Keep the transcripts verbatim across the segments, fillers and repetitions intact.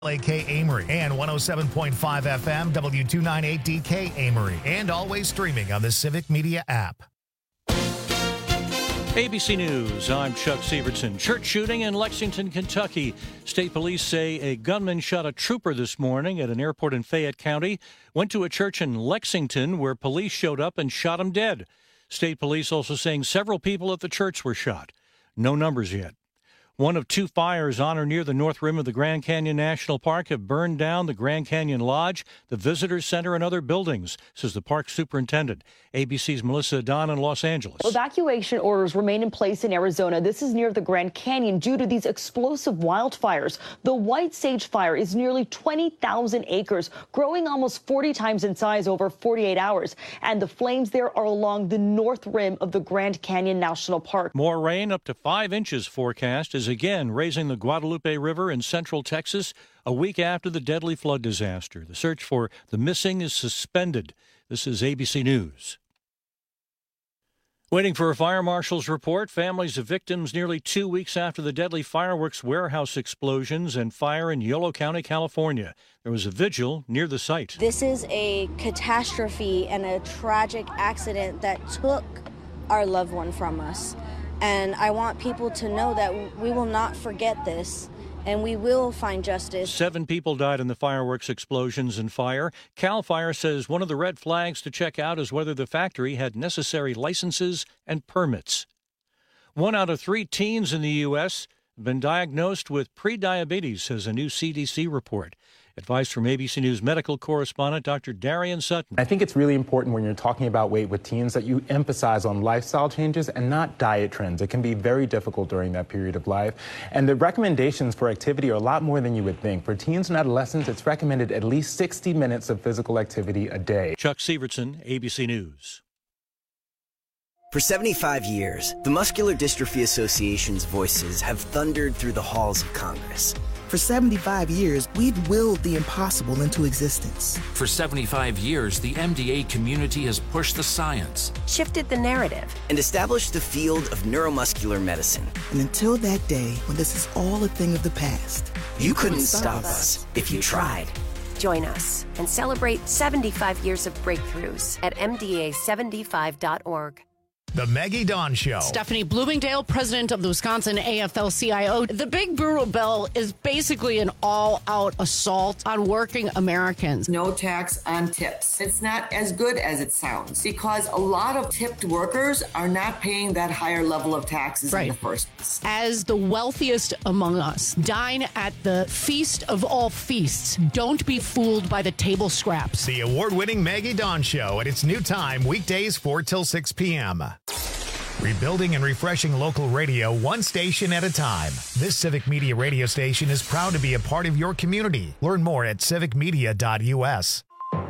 A K Amory and one oh seven point five F M W two ninety-eight D K Amory, and always streaming on the Civic Media app. A B C News, I'm Chuck Sievertson. Church shooting in Lexington, Kentucky. State police say a gunman shot a trooper this morning at an airport in Fayette County, went to a church in Lexington where police showed up and shot him dead. State police also saying several people at the church were shot. No numbers yet. One of two fires on or near the north rim of the Grand Canyon National Park have burned down the Grand Canyon Lodge, the Visitor Center, and other buildings, says the park superintendent. A B C's Melissa Don in Los Angeles. Evacuation orders remain in place in Arizona. This is near the Grand Canyon due to these explosive wildfires. The White Sage Fire is nearly twenty thousand acres, growing almost forty times in size over forty-eight hours. And the flames there are along the north rim of the Grand Canyon National Park. More rain, up to five inches forecast, is again raising the Guadalupe River in central Texas a week after the deadly flood disaster. The search for the missing is suspended. This is A B C News. Waiting for a fire marshal's report, families of victims nearly two weeks after the deadly fireworks warehouse explosions and fire in Yolo County, California. There was a vigil near the site. This is a catastrophe and a tragic accident that took our loved one from us. And I want people to know that we will not forget this, and we will find justice. Seven people died in the fireworks explosions and fire. CAL FIRE says one of the red flags to check out is whether the factory had necessary licenses and permits. One out of three teens in the U S have been diagnosed with prediabetes, says a new C D C report. Advice from A B C News medical correspondent Doctor Darian Sutton. I think it's really important when you're talking about weight with teens that you emphasize on lifestyle changes and not diet trends. It can be very difficult during that period of life. And the recommendations for activity are a lot more than you would think. For teens and adolescents, it's recommended at least sixty minutes of physical activity a day. Chuck Sievertson, A B C News. For seventy-five years, the Muscular Dystrophy Association's voices have thundered through the halls of Congress. For seventy-five years, we've willed the impossible into existence. For seventy-five years, the M D A community has pushed the science, shifted the narrative, and established the field of neuromuscular medicine. And until that day, when this is all a thing of the past, you, you couldn't, couldn't stop us if you tried. Join us and celebrate seventy-five years of breakthroughs at M D A seventy-five dot org. The Maggie Dawn Show. Stephanie Bloomingdale, president of the Wisconsin A F L C I O. The Big Brutal Bill is basically an all-out assault on working Americans. No tax on tips. It's not as good as it sounds because a lot of tipped workers are not paying that higher level of taxes right. in the first place. As the wealthiest among us, dine at the feast of all feasts. Don't be fooled by the table scraps. The award-winning Maggie Dawn Show at its new time, weekdays four till six p.m. Rebuilding and refreshing local radio one station at a time. This Civic Media radio station is proud to be a part of your community. Learn more at civic media dot u s.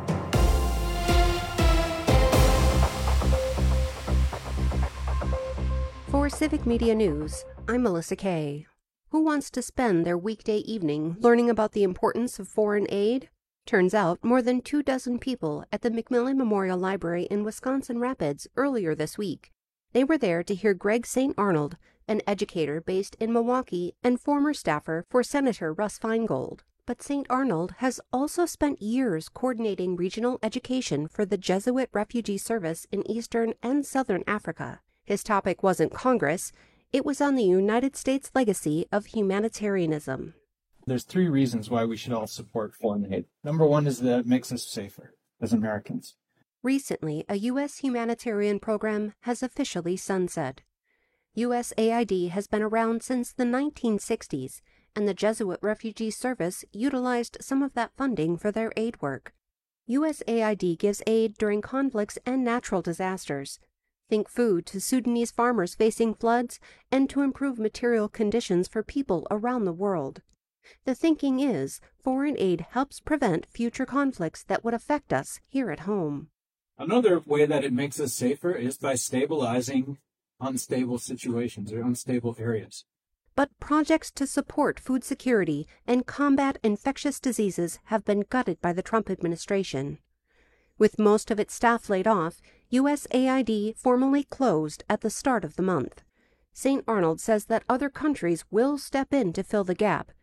For Civic Media News, I'm Melissa Kay. Who wants to spend their weekday evening learning about the importance of foreign aid? Turns out more than two dozen people at the McMillan Memorial Library in Wisconsin Rapids earlier this week. They were there to hear Greg Saint Arnold, an educator based in Milwaukee and former staffer for Senator Russ Feingold. But Saint Arnold has also spent years coordinating regional education for the Jesuit Refugee Service in Eastern and Southern Africa. His topic wasn't Congress, it was on the United States legacy of humanitarianism. There's three reasons why we should all support foreign aid. Number one is that it makes us safer as Americans. Recently, a U S humanitarian program has officially sunset. U S A I D has been around since the nineteen sixties, and the Jesuit Refugee Service utilized some of that funding for their aid work. U S A I D gives aid during conflicts and natural disasters. Think food to Sudanese farmers facing floods and to improve material conditions for people around the world. The thinking is foreign aid helps prevent future conflicts that would affect us here at home. Another way that it makes us safer is by stabilizing unstable situations or unstable areas. But projects to support food security and combat infectious diseases have been gutted by the Trump administration. With most of its staff laid off, U S A I D formally closed at the start of the month. Saint Arnold says that other countries will step in to fill the gap,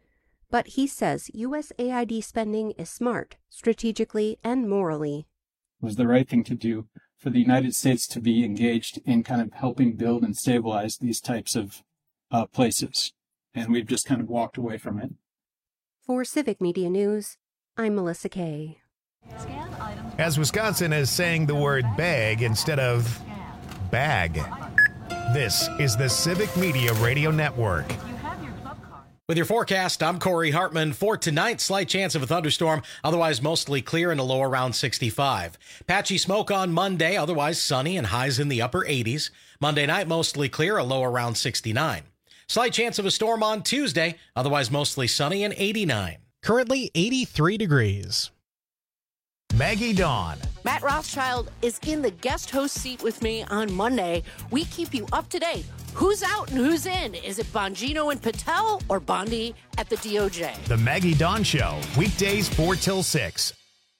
But he says U S A I D spending is smart, strategically and morally. It was the right thing to do for the United States to be engaged in kind of helping build and stabilize these types of uh, places. And we've just kind of walked away from it. For Civic Media News, I'm Melissa Kay. As Wisconsin is saying the word bag instead of bag. This is the Civic Media Radio Network. With your forecast, I'm Corey Hartman. For tonight, slight chance of a thunderstorm, otherwise mostly clear and a low around sixty-five. Patchy smoke on Monday, otherwise sunny and highs in the upper eighties. Monday night, mostly clear, a low around sixty-nine. Slight chance of a storm on Tuesday, otherwise mostly sunny and eighty-nine. Currently eighty-three degrees. Maggie Dawn. Matt Rothschild is in the guest host seat with me on Monday. We keep you up to date. Who's out and who's in? Is it Bongino and Patel or Bondi at the D O J? The Maggie Dawn Show, weekdays four till six.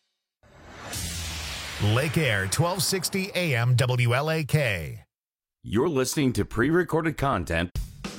Lake Air, twelve sixty A M W L A K. You're listening to pre-recorded content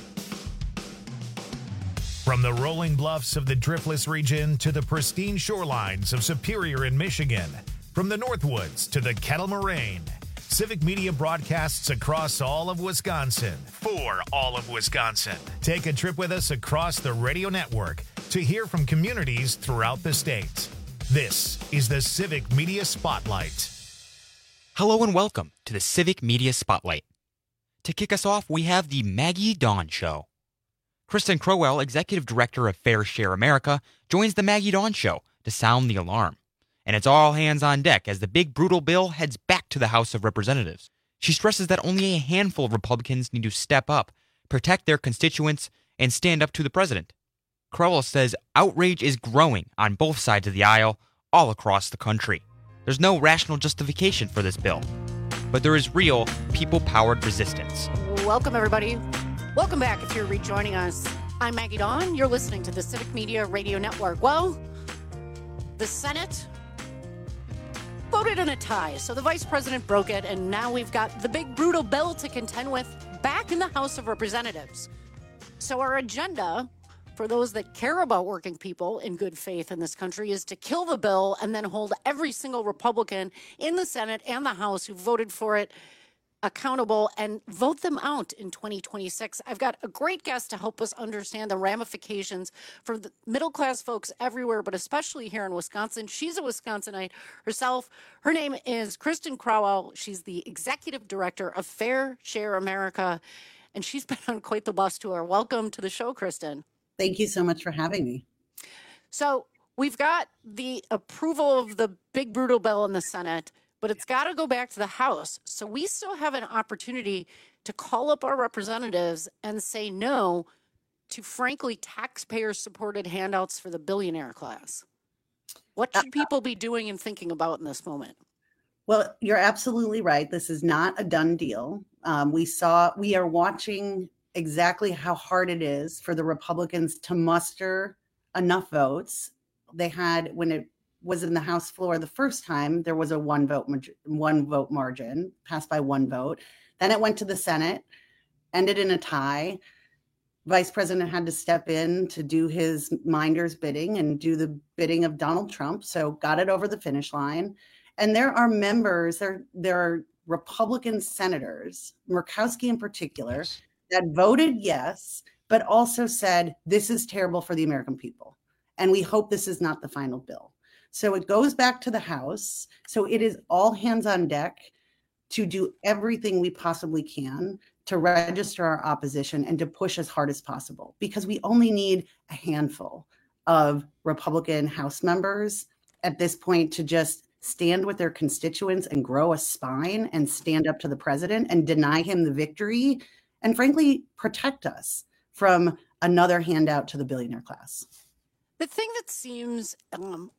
from the rolling bluffs of the Driftless region to the pristine shorelines of Superior in Michigan, from the Northwoods to the Kettle Moraine. Civic Media broadcasts across all of Wisconsin, for all of Wisconsin. Take a trip with us across the radio network to hear from communities throughout the state. This is the Civic Media Spotlight. Hello and welcome to the Civic Media Spotlight. To kick us off, we have the Maggie Dawn Show. Kristen Crowell, Executive Director of Fair Share America, joins the Maggie Dawn Show to sound the alarm. And it's all hands on deck as the big brutal bill heads back to the House of Representatives. She stresses that only a handful of Republicans need to step up, protect their constituents, and stand up to the president. Crowell says outrage is growing on both sides of the aisle, all across the country. There's no rational justification for this bill, but there is real people-powered resistance. Welcome, everybody. Welcome back if you're rejoining us. I'm Maggie Dawn. You're listening to the Civic Media Radio Network. Well, the Senate voted in a tie, so the vice president broke it, and now we've got the big brutal bill to contend with back in the House of Representatives. So our agenda, for those that care about working people in good faith in this country, is to kill the bill and then hold every single Republican in the Senate and the House who voted for it accountable and vote them out in twenty twenty-six. I've got a great guest to help us understand the ramifications for the middle-class folks everywhere, but especially here in Wisconsin. She's a Wisconsinite herself. Her name is Kristen Crowell. She's the Executive Director of Fair Share America, and she's been on quite the bus tour. Welcome to the show, Kristen. Thank you so much for having me. So we've got the approval of the big brutal bill in the Senate, but it's got to go back to the House. So we still have an opportunity to call up our representatives and say no to, frankly, taxpayer-supported handouts for the billionaire class. What should people be doing and thinking about in this moment? Well, you're absolutely right. This is not a done deal. Um, we saw, we are watching exactly how hard it is for the Republicans to muster enough votes. They had, when it was in the House floor the first time, there was a one vote one vote margin, passed by one vote. Then it went to the Senate, ended in a tie. Vice President had to step in to do his minder's bidding and do the bidding of Donald Trump, so got it over the finish line. And there are members, there, there are Republican senators, Murkowski in particular, that voted yes, but also said, this is terrible for the American people. And we hope this is not the final bill. So it goes back to the House. So it is all hands on deck to do everything we possibly can to register our opposition and to push as hard as possible, because we only need a handful of Republican House members at this point to just stand with their constituents and grow a spine and stand up to the president and deny him the victory and, frankly, protect us from another handout to the billionaire class. The thing that seems um,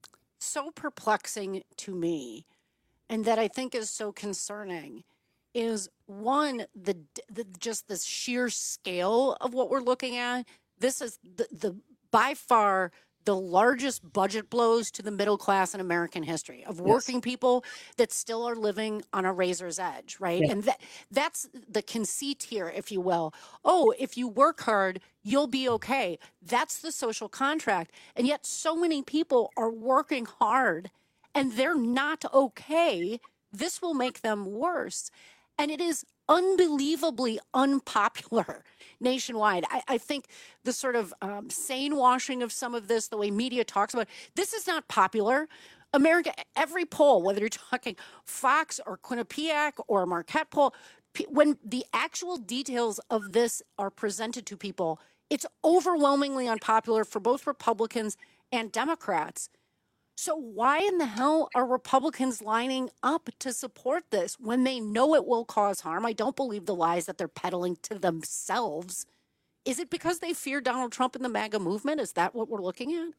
so perplexing to me, and that I think is so concerning, is one, the, the just the sheer scale of what we're looking at. This is the, the by far the largest budget blows to the middle class in American history of working yes. people that still are living on a razor's edge, right? Yeah. And that that's the conceit here, if you will. Oh, if you work hard, you'll be okay. That's the social contract. And yet so many people are working hard and they're not okay. This will make them worse. And it is unbelievably unpopular nationwide. I, I think the sort of um, sane washing of some of this, the way media talks about it, this is not popular. America, every poll, whether you're talking Fox or Quinnipiac or a Marquette poll, when the actual details of this are presented to people, it's overwhelmingly unpopular for both Republicans and Democrats. So why in the hell are Republicans lining up to support this when they know it will cause harm? I don't believe the lies that they're peddling to themselves. Is it because they fear Donald Trump and the MAGA movement? Is that what we're looking at?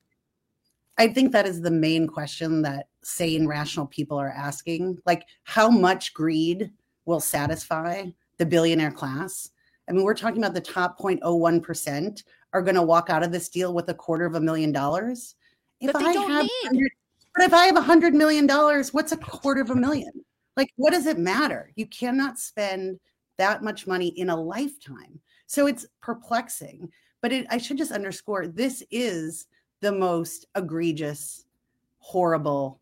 I think that is the main question that sane, rational people are asking. Like, how much greed will satisfy the billionaire class? I mean, we're talking about the top zero point zero one percent are going to walk out of this deal with a quarter of a million dollars. If But they I don't have need. But if I have a hundred million dollars, what's a quarter of a million? Like, what does it matter? You cannot spend that much money in a lifetime. So it's perplexing. But it, I should just underscore, this is the most egregious, horrible,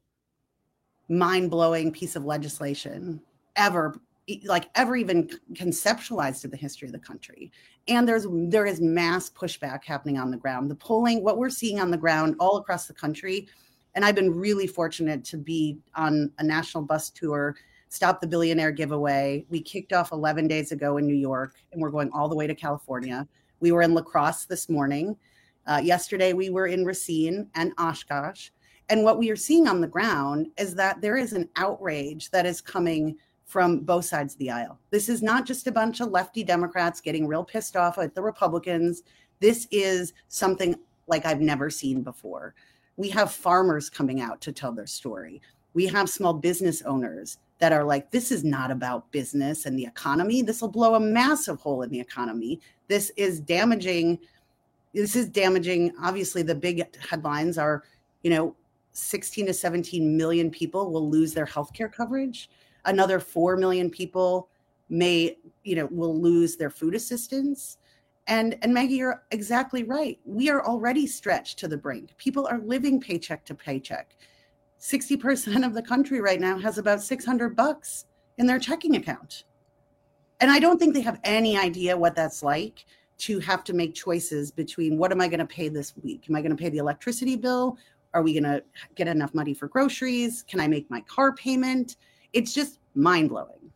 mind-blowing piece of legislation ever, like ever even conceptualized in the history of the country. And there's there is mass pushback happening on the ground. The polling, what we're seeing on the ground all across the country, and I've been really fortunate to be on a national bus tour, Stop the Billionaire giveaway. We kicked off eleven days ago in New York, and we're going all the way to California. We were in La Crosse this morning. Uh, yesterday, we were in Racine and Oshkosh. And what we are seeing on the ground is that there is an outrage that is coming from both sides of the aisle. This is not just a bunch of lefty Democrats getting real pissed off at the Republicans. This is something like I've never seen before. We have farmers coming out to tell their story. We have small business owners that are like, this is not about business and the economy. This will blow a massive hole in the economy. This is damaging. This is damaging. Obviously, the big headlines are, you know, sixteen to seventeen million people will lose their healthcare coverage. Another four million people may, you know, will lose their food assistance. And, and Maggie, you're exactly right. We are already stretched to the brink. People are living paycheck to paycheck. sixty percent of the country right now has about six hundred bucks in their checking account. And I don't think they have any idea what that's like to have to make choices between what am I going to pay this week? Am I going to pay the electricity bill? Are we going to get enough money for groceries? Can I make my car payment? It's just mind-blowing.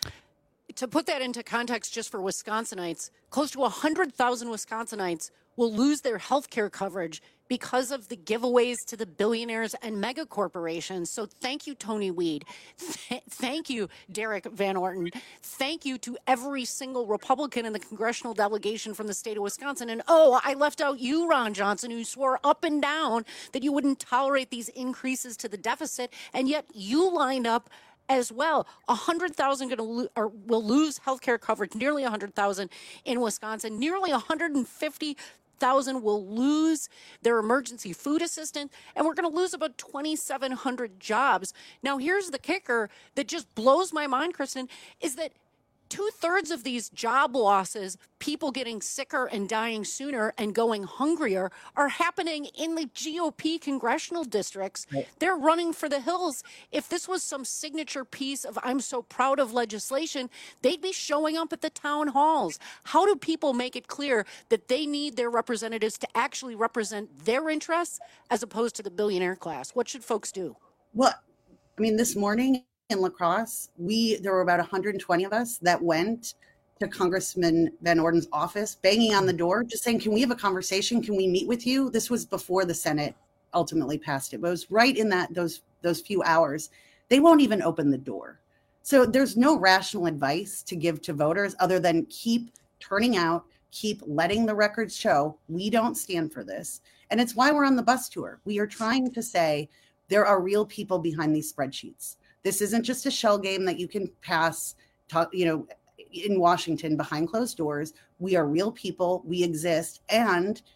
To put that into context just for Wisconsinites, close to one hundred thousand Wisconsinites will lose their health care coverage because of the giveaways to the billionaires and mega corporations. So thank you, Tony Weed. Th- thank you, Derek Van Orton. Thank you to every single Republican in the congressional delegation from the state of Wisconsin. And oh, I left out you, Ron Johnson, who swore up and down that you wouldn't tolerate these increases to the deficit. And yet you lined up as well. one hundred thousand going to lo- or will lose health care coverage, nearly one hundred thousand in Wisconsin, nearly one hundred fifty thousand will lose their emergency food assistant, and we're going to lose about twenty-seven hundred jobs. Now, here's the kicker that just blows my mind, Kristen, is that two-thirds of these job losses, people getting sicker and dying sooner and going hungrier, are happening in the G O P congressional districts. Right. They're running for the hills. If this was some signature piece of I'm so proud of legislation, they'd be showing up at the town halls. How do people make it clear that they need their representatives to actually represent their interests as opposed to the billionaire class? What should folks do? Well, I mean, this morning in La Crosse, we there were about one hundred twenty of us that went to Congressman Van Orden's office, banging on the door, just saying, can we have a conversation? Can we meet with you? This was before the Senate ultimately passed it. But it was right in that those those few hours. They won't even open the door. So there's no rational advice to give to voters other than keep turning out, keep letting the records show we don't stand for this. And it's why we're on the bus tour. We are trying to say there are real people behind these spreadsheets. This isn't just a shell game that you can pass, talk, you know, in Washington behind closed doors. We are real people. We exist. And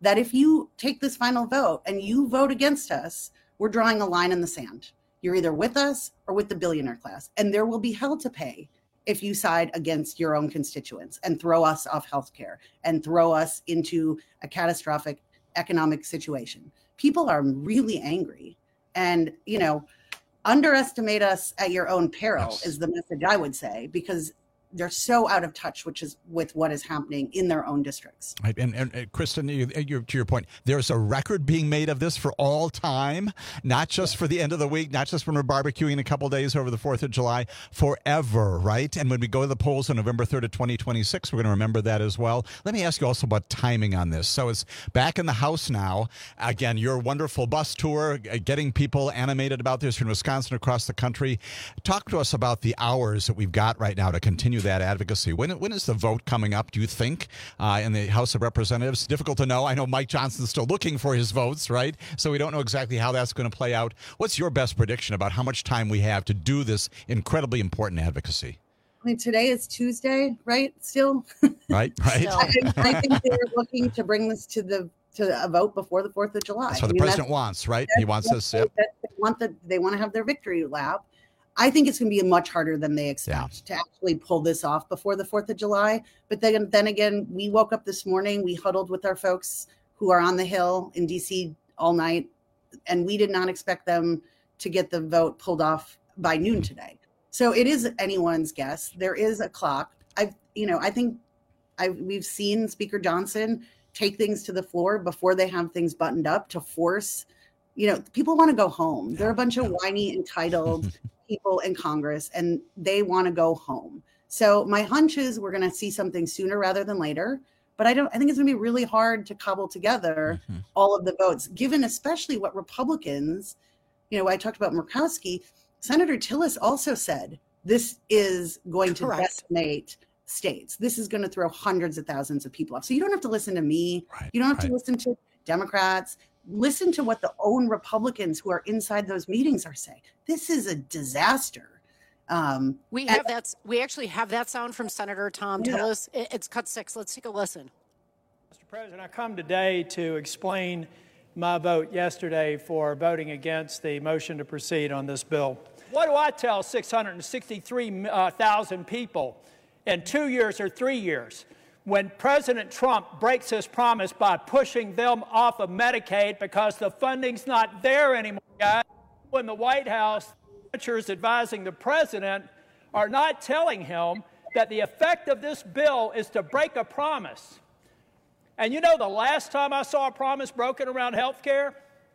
that if you take this final vote and you vote against us, we're drawing a line in the sand. You're either with us or with the billionaire class, and there will be hell to pay if you side against your own constituents and throw us off healthcare and throw us into a catastrophic economic situation. People are really angry, and, you know, underestimate us at your own peril yes. is the message I would say, because they're so out of touch, which is with what is happening in their own districts. Right. And, and, and Kristen, you, you, to your point, there's a record being made of this for all time, not just for the end of the week, not just when we're barbecuing a couple days over the fourth of July, forever, right? And when we go to the polls on November third of twenty twenty-six, we're going to remember that as well. Let me ask you also about timing on this. So it's back in the House now. Again, your wonderful bus tour, getting people animated about this in Wisconsin, across the country. Talk to us about the hours that we've got right now to continue that advocacy. When when is the vote coming up, do you think, uh, in the House of Representatives? Difficult to know. I know Mike Johnson's still looking for his votes, right? So we don't know exactly how that's going to play out. What's your best prediction about how much time we have to do this incredibly important advocacy? I mean, today is Tuesday, right? Still? Right, right. I, I think they're looking to bring this to the to a vote before the fourth of July. That's what the I mean, president wants, right? He wants this. Yep. They want the, they want to have their victory lap. I think it's going to be much harder than they expect yeah. to actually pull this off before the fourth of July. But then, then again, we woke up this morning, we huddled with our folks who are on the Hill in D C all night, and we did not expect them to get the vote pulled off by noon today. So it is anyone's guess. There is a clock. I've, you know, I think I've, we've seen Speaker Johnson take things to the floor before they have things buttoned up to force, you know, people want to go home. They're a bunch of whiny, entitled people in Congress, and they want to go home. So my hunch is we're going to see something sooner rather than later. But I don't. I think it's going to be really hard to cobble together mm-hmm. all of the votes, given especially what Republicans, you know, I talked about Murkowski. Senator Tillis also said this is going to Correct. decimate states. This is going to throw hundreds of thousands of people off. So you don't have to listen to me. Right, you don't have right. to listen to Democrats. Listen to what the own Republicans who are inside those meetings are saying. This is a disaster. Um, we have that. We actually have that sound from Senator Tom yeah. Tillis. It's cut six. Let's take a listen. Mister President, I come today to explain my vote yesterday for voting against the motion to proceed on this bill. What do I tell six hundred sixty-three thousand people in two years or three years? When President Trump breaks his promise by pushing them off of Medicaid because the funding's not there anymore, guys. When the White House, senators advising the president are not telling him that the effect of this bill is to break a promise. And you know, the last time I saw a promise broken around health care,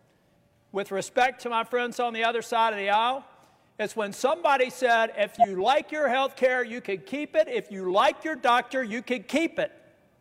with respect to my friends on the other side of the aisle, it's when somebody said, if you like your health care, you can keep it. If you like your doctor, you can keep it.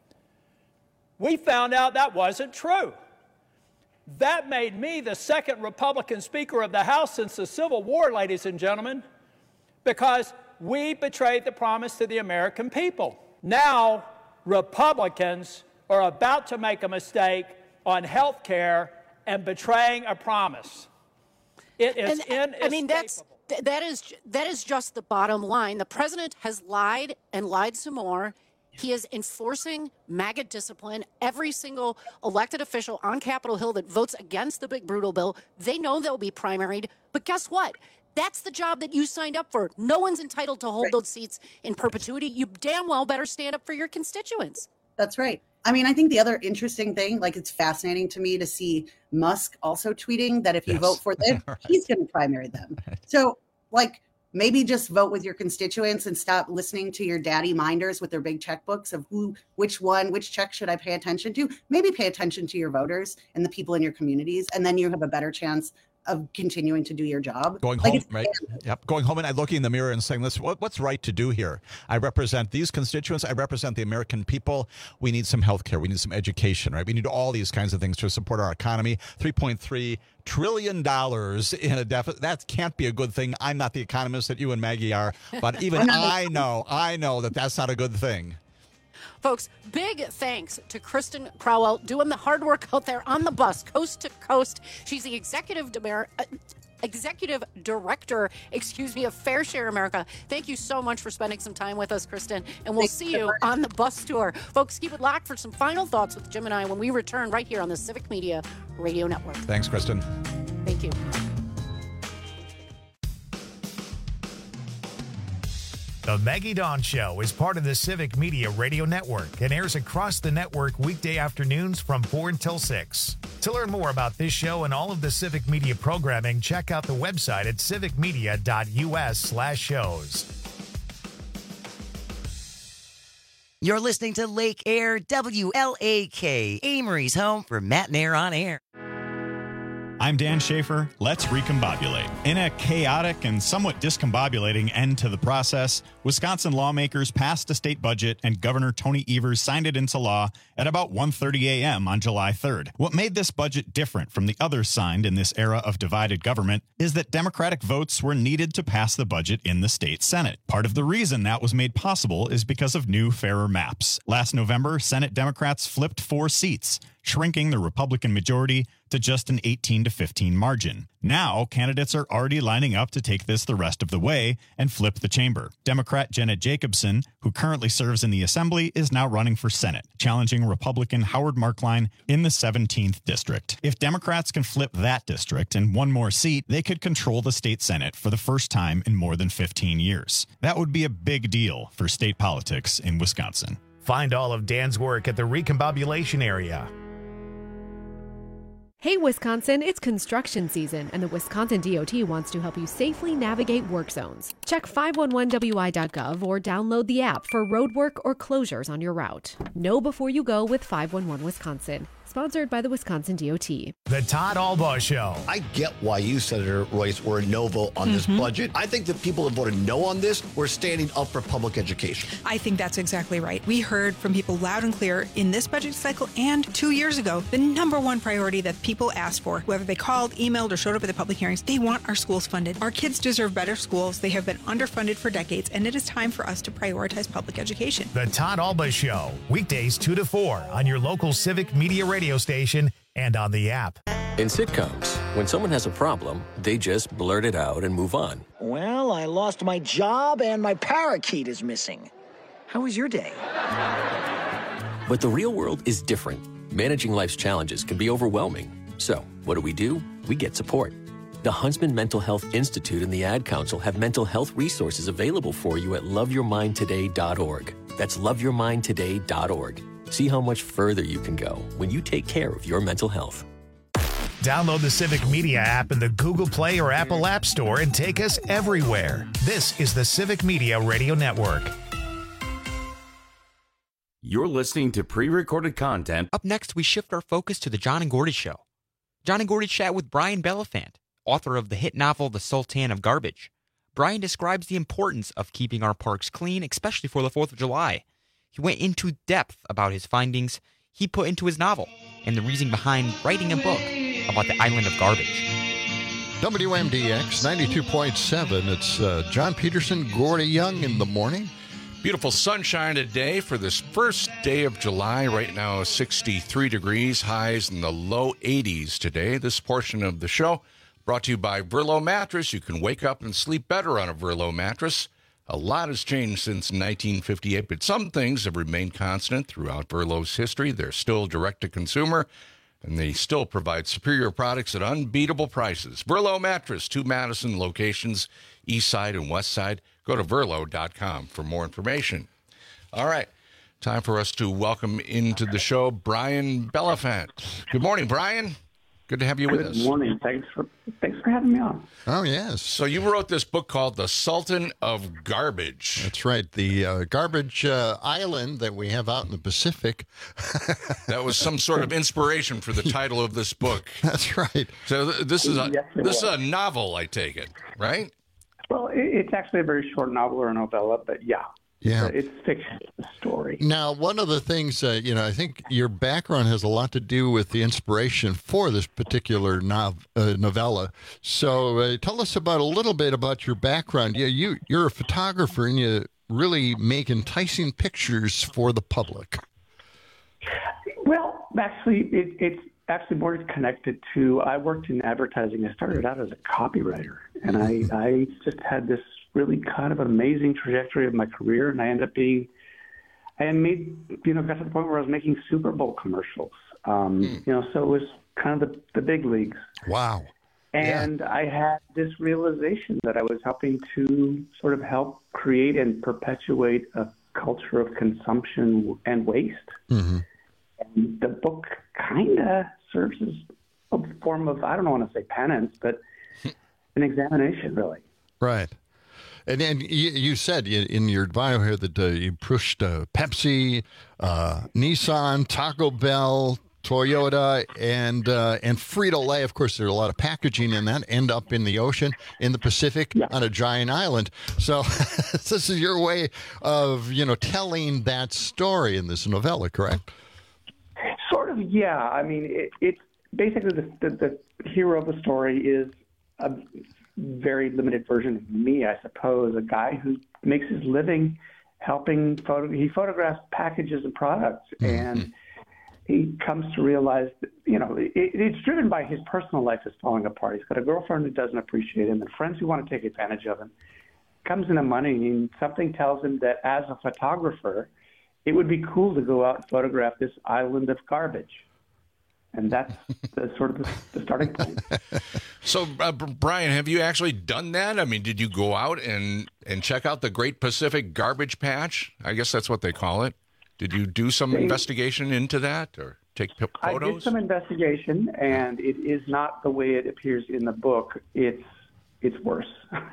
We found out that wasn't true. That made me the second Republican Speaker of the House since the Civil War, ladies and gentlemen, because we betrayed the promise to the American people. Now, Republicans are about to make a mistake on health care and betraying a promise. It is inescapable. I mean, that's that is that is just the bottom line. The president has lied and lied some more. He is enforcing MAGA discipline. Every single elected official on Capitol Hill that votes against the big brutal bill, they know they'll be primaried. But guess what? That's the job that you signed up for. No one's entitled to hold right. those seats in perpetuity. You damn well better stand up for your constituents. That's right. I mean, I think the other interesting thing, like it's fascinating to me to see Musk also tweeting that if you yes. vote for them, right. he's going to primary them. Right. So like maybe just vote with your constituents and stop listening to your daddy minders with their big checkbooks of who, which one, which check should I pay attention to? Maybe pay attention to your voters and the people in your communities. And then you have a better chance of continuing to do your job. Going like home, right? Yep. Going home and looking in the mirror and saying, "Listen, what, what's right to do here? I represent these constituents. I represent the American people. We need some health care. We need some education, right? We need all these kinds of things to support our economy. three point three trillion dollars in a deficit. That can't be a good thing. I'm not the economist that you and Maggie are, but even I know, I know that that's not a good thing." Folks, big thanks to Kristen Crowell doing the hard work out there on the bus, coast to coast. She's the executive, uh, Executive Director, excuse me, of Fair Share America. Thank you so much for spending some time with us, Kristen, and we'll Thanks see you on the bus tour. Folks, keep it locked for some final thoughts with Jim and I when we return right here on the Civic Media Radio Network. Thanks, Kristen. Thank you. The Maggie Dawn Show is part of the Civic Media Radio Network and airs across the network weekday afternoons from four until six. To learn more about this show and all of the Civic Media programming, check out the website at civicmedia.us slash shows. You're listening to Lake Air W L A K, Amory's home for Matt and Air on Air. I'm Dan Schaefer. Let's recombobulate. In a chaotic and somewhat discombobulating end to the process, Wisconsin lawmakers passed a state budget and Governor Tony Evers signed it into law at about one thirty a.m. on July third. What made this budget different from the others signed in this era of divided government is that Democratic votes were needed to pass the budget in the state Senate. Part of the reason that was made possible is because of new, fairer maps. Last November, Senate Democrats flipped four seats, shrinking the Republican majority to just an eighteen to fifteen margin. Now, candidates are already lining up to take this the rest of the way and flip the chamber. Democrat Jenna Jacobson, who currently serves in the Assembly, is now running for Senate, challenging Republican Howard Markline in the seventeenth District. If Democrats can flip that district and one more seat, they could control the state Senate for the first time in more than fifteen years. That would be a big deal for state politics in Wisconsin. Find all of Dan's work at the Recombobulation Area. Hey Wisconsin, it's construction season, and the Wisconsin D O T wants to help you safely navigate work zones. Check five one one W I dot gov or download the app for road work or closures on your route. Know before you go with five one one Wisconsin. Sponsored by the Wisconsin D O T. The Todd Albaugh Show. I get why you, Senator Royce, were a no vote on mm-hmm. this budget. I think the people that voted no on this were standing up for public education. I think that's exactly right. We heard from people loud and clear in this budget cycle and two years ago, the number one priority that people asked for, whether they called, emailed, or showed up at the public hearings, they want our schools funded. Our kids deserve better schools. They have been underfunded for decades, and it is time for us to prioritize public education. The Todd Albaugh Show, weekdays two to four on your local Civic Media radio station and on the app. In sitcoms, when someone has a problem, they just blurt it out and move on. Well, I lost my job and my parakeet is missing. How was your day? But the real world is different. Managing life's challenges can be overwhelming. So, what do we do? We get support. The Huntsman Mental Health Institute and the Ad Council have mental health resources available for you at love your mind today dot org. That's love your mind today dot org. See how much further you can go when you take care of your mental health. Download the Civic Media app in the Google Play or Apple App Store and take us everywhere. This is the Civic Media Radio Network. You're listening to pre-recorded content. Up next, we shift our focus to the John and Gordy Show. John and Gordy chat with Brian Beliphant, author of the hit novel The Sultan of Garbage. Brian describes the importance of keeping our parks clean, especially for the fourth of July. He went into depth about his findings he put into his novel and the reason behind writing a book about the island of garbage. W M D X ninety-two point seven. It's uh, John Peterson, Gordy Young in the morning. Beautiful sunshine today for this first day of July. Right now, sixty-three degrees, highs in the low eighties today. This portion of the show brought to you by Verlo Mattress. You can wake up and sleep better on a Verlo mattress. A lot has changed since nineteen fifty-eight, but some things have remained constant throughout Verlo's history. They're still direct-to-consumer, and they still provide superior products at unbeatable prices. Verlo Mattress, two Madison locations, east side and west side. Go to verlo dot com for more information. All right, time for us to welcome into the show Brian Beliphant. Good morning, Brian. Good to have you with Good us. Good morning. Thanks for thanks for having me on. Oh, yes. So you wrote this book called The Sultan of Garbage. That's right. The uh, garbage uh, island that we have out in the Pacific. That was some sort of inspiration for the title of this book. That's right. So th- this is a yes, this is a novel, I take it, right? Well, it, it's actually a very short novel or a novella, but yeah. Yeah. It's fiction, it's a story. Now, one of the things, uh, you know, I think your background has a lot to do with the inspiration for this particular nov- uh, novella. So uh, tell us about a little bit about your background. Yeah, you, you're a photographer and you really make enticing pictures for the public. Well, actually, it, it's actually more connected to, I worked in advertising. I started out as a copywriter, and I, I just had this really kind of amazing trajectory of my career, and I ended up being, I had made, you know, got to the point where I was making Super Bowl commercials, um, mm. you know, so it was kind of the, the big leagues. Wow. And yeah. I had this realization that I was helping to sort of help create and perpetuate a culture of consumption and waste. Mm-hmm. And the book kind of serves as a form of, I don't want to say penance, but an examination, really. Right. And, and you, you said in your bio here that uh, you pushed uh, Pepsi, uh, Nissan, Taco Bell, Toyota, and uh, and Frito-Lay. Of course, there's a lot of packaging in that, end up in the ocean, in the Pacific, yeah. on a giant island. So this is your way of, you know, telling that story in this novella, correct? Sort of, yeah. I mean, it, it's basically the, the, the hero of the story is a very limited version of me, I suppose, a guy who makes his living helping photo. He photographs packages and products, mm-hmm. and he comes to realize that, you know, it, it's driven by his personal life is falling apart. He's got a girlfriend who doesn't appreciate him and friends who want to take advantage of him. Comes into money, and something tells him that as a photographer, it would be cool to go out and photograph this island of garbage. And that's the sort of the, the starting point. So, uh, Brian, have you actually done that? I mean, did you go out and, and check out the Great Pacific Garbage Patch? I guess that's what they call it. Did you do some they, investigation into that or take p- photos? I did some investigation, and it is not the way it appears in the book. It's it's worse.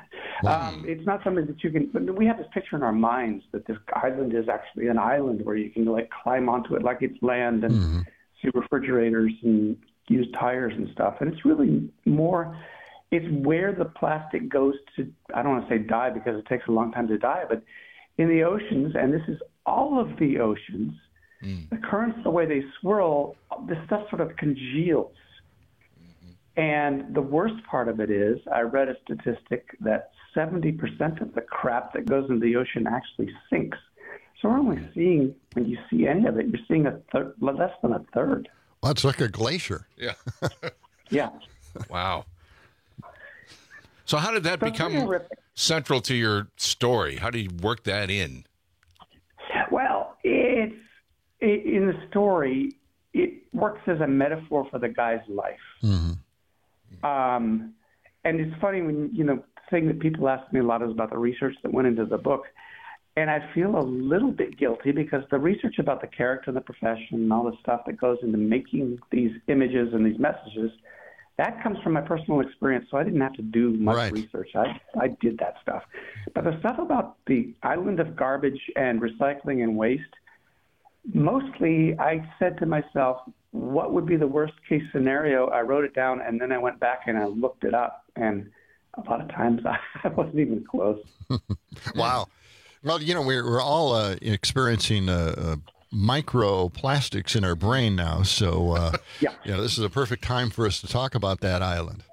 um, it's not something that you can. But we have this picture in our minds that this island is actually an island where you can like climb onto it like it's land and mm-hmm. see refrigerators and use tires and stuff. And it's really more. It's where the plastic goes to. I don't want to say die because it takes a long time to die, but in the oceans, and this is all of the oceans, mm. the currents, the way they swirl, this stuff sort of congeals. Mm-hmm. And the worst part of it is, I read a statistic that seventy percent of the crap that goes into the ocean actually sinks. So we're only seeing, when you see any of it, you're seeing a thir- less than a third. Well, it's like a glacier. Yeah. yeah. Wow. So how did that so become central to your story? How do you work that in? Well, it's it, in the story, it works as a metaphor for the guy's life. Mm-hmm. Um, and it's funny when, you know, the thing that people ask me a lot is about the research that went into the book. And I feel a little bit guilty because the research about the character and the profession and all the stuff that goes into making these images and these messages, that comes from my personal experience, so I didn't have to do much right. research. I I did that stuff. But the stuff about the island of garbage and recycling and waste, mostly I said to myself, what would be the worst case scenario? I wrote it down, and then I went back and I looked it up. And a lot of times I wasn't even close. Wow. Well, you know, we're, we're all uh, experiencing uh, uh, microplastics in our brain now. So, uh, yeah. you know, this is a perfect time for us to talk about that island.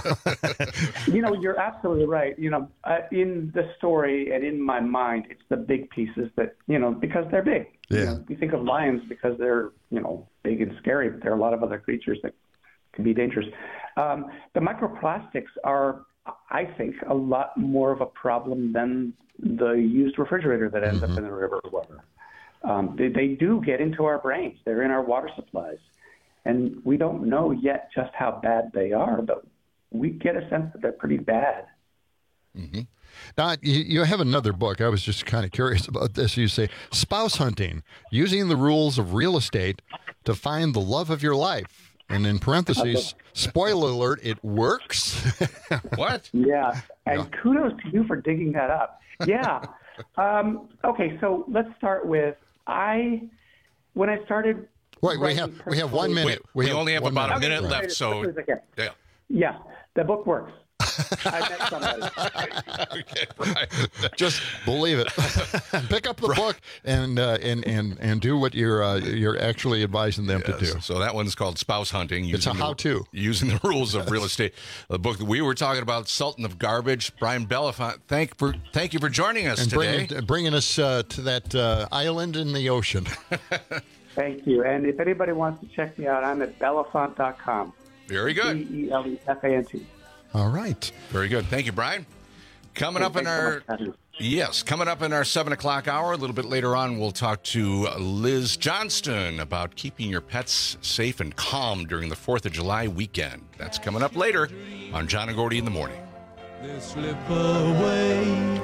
You know, you're absolutely right. You know, uh, in the story and in my mind, it's the big pieces that, you know, because they're big. Yeah. You know, we think of lions because they're, you know, big and scary, but there are a lot of other creatures that can be dangerous. Um, the microplastics are, I think, a lot more of a problem than the used refrigerator that ends mm-hmm. up in the river or whatever. Um, they, they do get into our brains. They're in our water supplies. And we don't know yet just how bad they are, but we get a sense that they're pretty bad. Mm-hmm. Now, you, you have another book. I was just kind of curious about this. You say, Spouse Hunting, Using the Rules of Real Estate to Find the Love of Your Life. And in parentheses, spoiler alert, it works. What? Yeah. And yeah. kudos to you for digging that up. Yeah. um, okay, so let's start with, I, when I started. Wait, we have we have one minute. We, we, have only have about minute. a minute okay, left, so. Yeah. Yeah, the book works. I met somebody. Okay, right. Just believe it. Pick up the right. book and uh, and and and do what you're uh, you're actually advising them yes. to do. So that one's called Spouse Hunting. It's a how-to. The, using the rules of real estate. The book that we were talking about, Sultan of Garbage. Brian Belafonte, thank for thank you for joining us and today. Bringing, bringing us uh, to that uh, island in the ocean. Thank you. And if anybody wants to check me out, I'm at belafont dot com. Very good. B E L E F A N T. All right. Very good. Thank you, Brian. Coming Hey, up in thanks so our... much, Patrick. Yes, coming up in our seven o'clock hour, a little bit later on, we'll talk to Liz Johnston about keeping your pets safe and calm during the fourth of July weekend. That's coming up later on John and Gordy in the Morning. They slip away.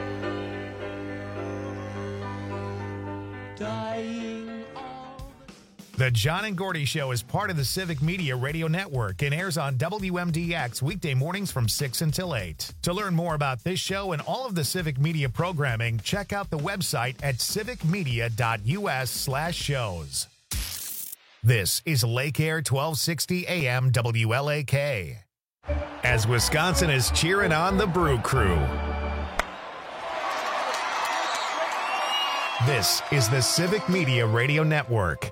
Dying. The John and Gordy Show is part of the Civic Media Radio Network and airs on W M D X weekday mornings from six until eight. To learn more about this show and all of the Civic Media programming, check out the website at civicmedia.us slash shows. This is Lake Air twelve sixty A M W L A K. As Wisconsin is cheering on the Brew Crew. This is the Civic Media Radio Network.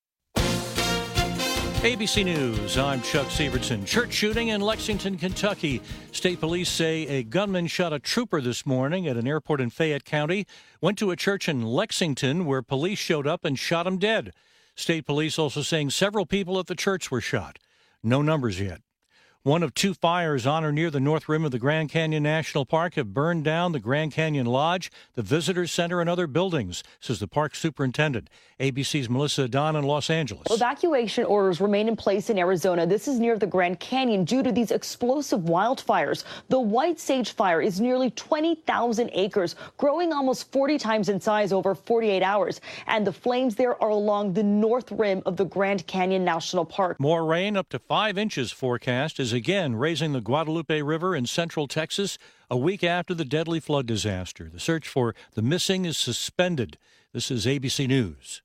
A B C News, I'm Chuck Sievertson. Church shooting in Lexington, Kentucky. State police say a gunman shot a trooper this morning at an airport in Fayette County, went to a church in Lexington where police showed up and shot him dead. State police also saying several people at the church were shot. No numbers yet. One of two fires on or near the north rim of the Grand Canyon National Park have burned down the Grand Canyon Lodge, the Visitor Center, and other buildings, says the park superintendent. A B C's Melissa Don in Los Angeles. Evacuation orders remain in place in Arizona. This is near the Grand Canyon due to these explosive wildfires. The White Sage Fire is nearly twenty thousand acres, growing almost forty times in size over forty-eight hours. And the flames there are along the north rim of the Grand Canyon National Park. More rain, up to five inches forecast, is again raising the Guadalupe River in central Texas a week after the deadly flood disaster. The search for the missing is suspended. This is A B C News.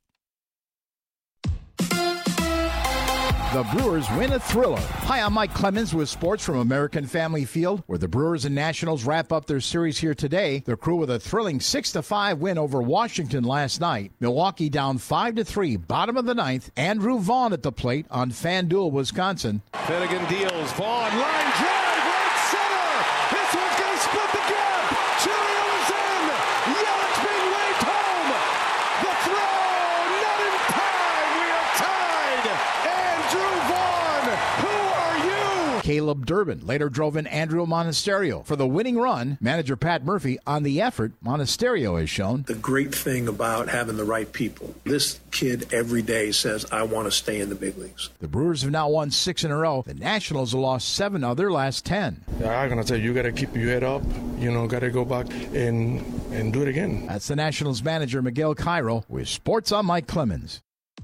The Brewers win a thriller. Hi, I'm Mike Clemens with sports from American Family Field, where the Brewers and Nationals wrap up their series here today. The Crew with a thrilling six to five win over Washington last night. Milwaukee down five to three, bottom of the ninth. Andrew Vaughn at the plate on FanDuel, Wisconsin. Finnegan deals. Vaughn, line drive, right center. This one's going to split the gap. Chilio is in. Yelich being waved home. The throw, not in time. We are tied. Andrew Vaughn, who are you? Caleb Durbin later drove in Andrew Monasterio for the winning run. Manager Pat Murphy on the effort Monasterio has shown. The great thing about having the right people, this kid every day says, I want to stay in the big leagues. The Brewers have now won six in a row. The Nationals have lost seven of their last ten. Yeah, I'm going to tell you, you got to keep your head up. You know, got to go back and, and do it again. That's the Nationals manager Miguel Cairo with Sports on Mike Clemens.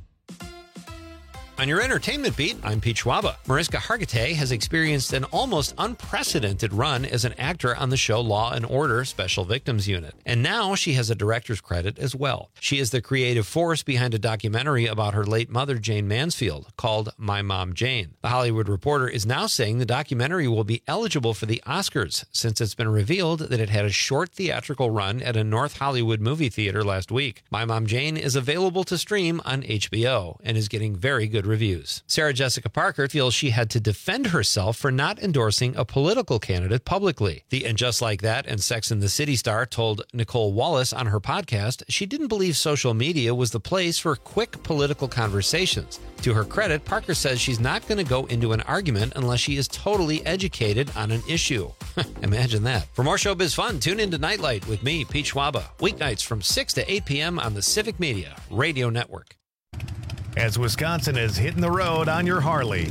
On your entertainment beat, I'm Pete Schwaba. Mariska Hargitay has experienced an almost unprecedented run as an actor on the show Law and Order Special Victims Unit. And now she has a director's credit as well. She is the creative force behind a documentary about her late mother, Jane Mansfield, called My Mom Jane. The Hollywood Reporter is now saying the documentary will be eligible for the Oscars since it's been revealed that it had a short theatrical run at a North Hollywood movie theater last week. My Mom Jane is available to stream on H B O and is getting very good reviews. Sarah Jessica Parker feels she had to defend herself for not endorsing a political candidate publicly. The And Just Like That and Sex and the City star told Nicole Wallace on her podcast she didn't believe social media was the place for quick political conversations. To her credit, Parker says she's not going to go into an argument unless she is totally educated on an issue. Imagine that. For more showbiz fun, tune into Nightlight with me, Pete Schwaba, weeknights from six to eight p.m. on the Civic Media Radio Network. As Wisconsin is hitting the road on your Harley.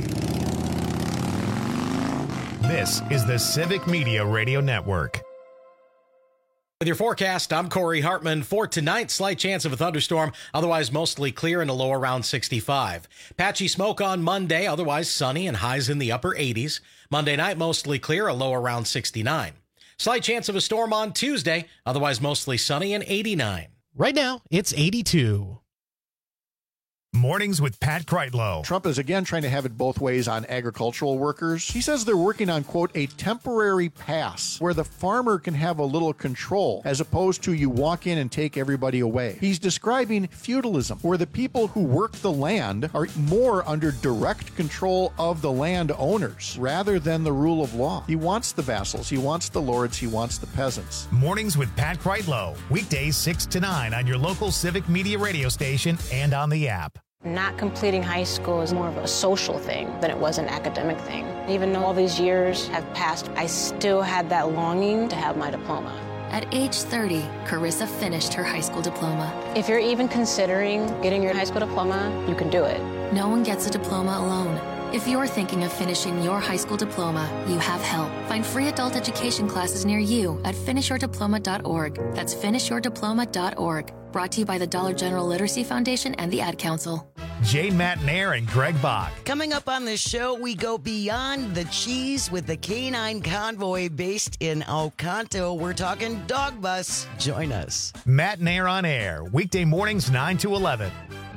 This is the Civic Media Radio Network. With your forecast, I'm Corey Hartman. For tonight, slight chance of a thunderstorm, otherwise mostly clear and a low around sixty-five. Patchy smoke on Monday, otherwise sunny and highs in the upper eighties. Monday night, mostly clear, a low around sixty-nine. Slight chance of a storm on Tuesday, otherwise mostly sunny and eighty-nine. Right now, it's eighty-two. Mornings with Pat Kreitlow. Trump is again trying to have it both ways on agricultural workers. He says they're working on, quote, a temporary pass where the farmer can have a little control as opposed to you walk in and take everybody away. He's describing feudalism, where the people who work the land are more under direct control of the land owners rather than the rule of law. He wants the vassals, he wants the lords, he wants the peasants. Mornings with Pat Kreitlow. Weekdays six to nine on your local Civic Media radio station and on the app. Not completing high school is more of a social thing than it was an academic thing. Even though all these years have passed, I still had that longing to have my diploma. At age thirty, Carissa finished her high school diploma. If you're even considering getting your high school diploma, you can do it. No one gets a diploma alone. If you're thinking of finishing your high school diploma, you have help. Find free adult education classes near you at finish your diploma dot org. That's finish your diploma dot org. Brought to you by the Dollar General Literacy Foundation and the Ad Council. Jane Matnair and Greg Bach. Coming up on the show, we go beyond the cheese with the Canine Convoy based in Oconto. We're talking Dog Bus. Join us. Matnair on air, weekday mornings nine to eleven.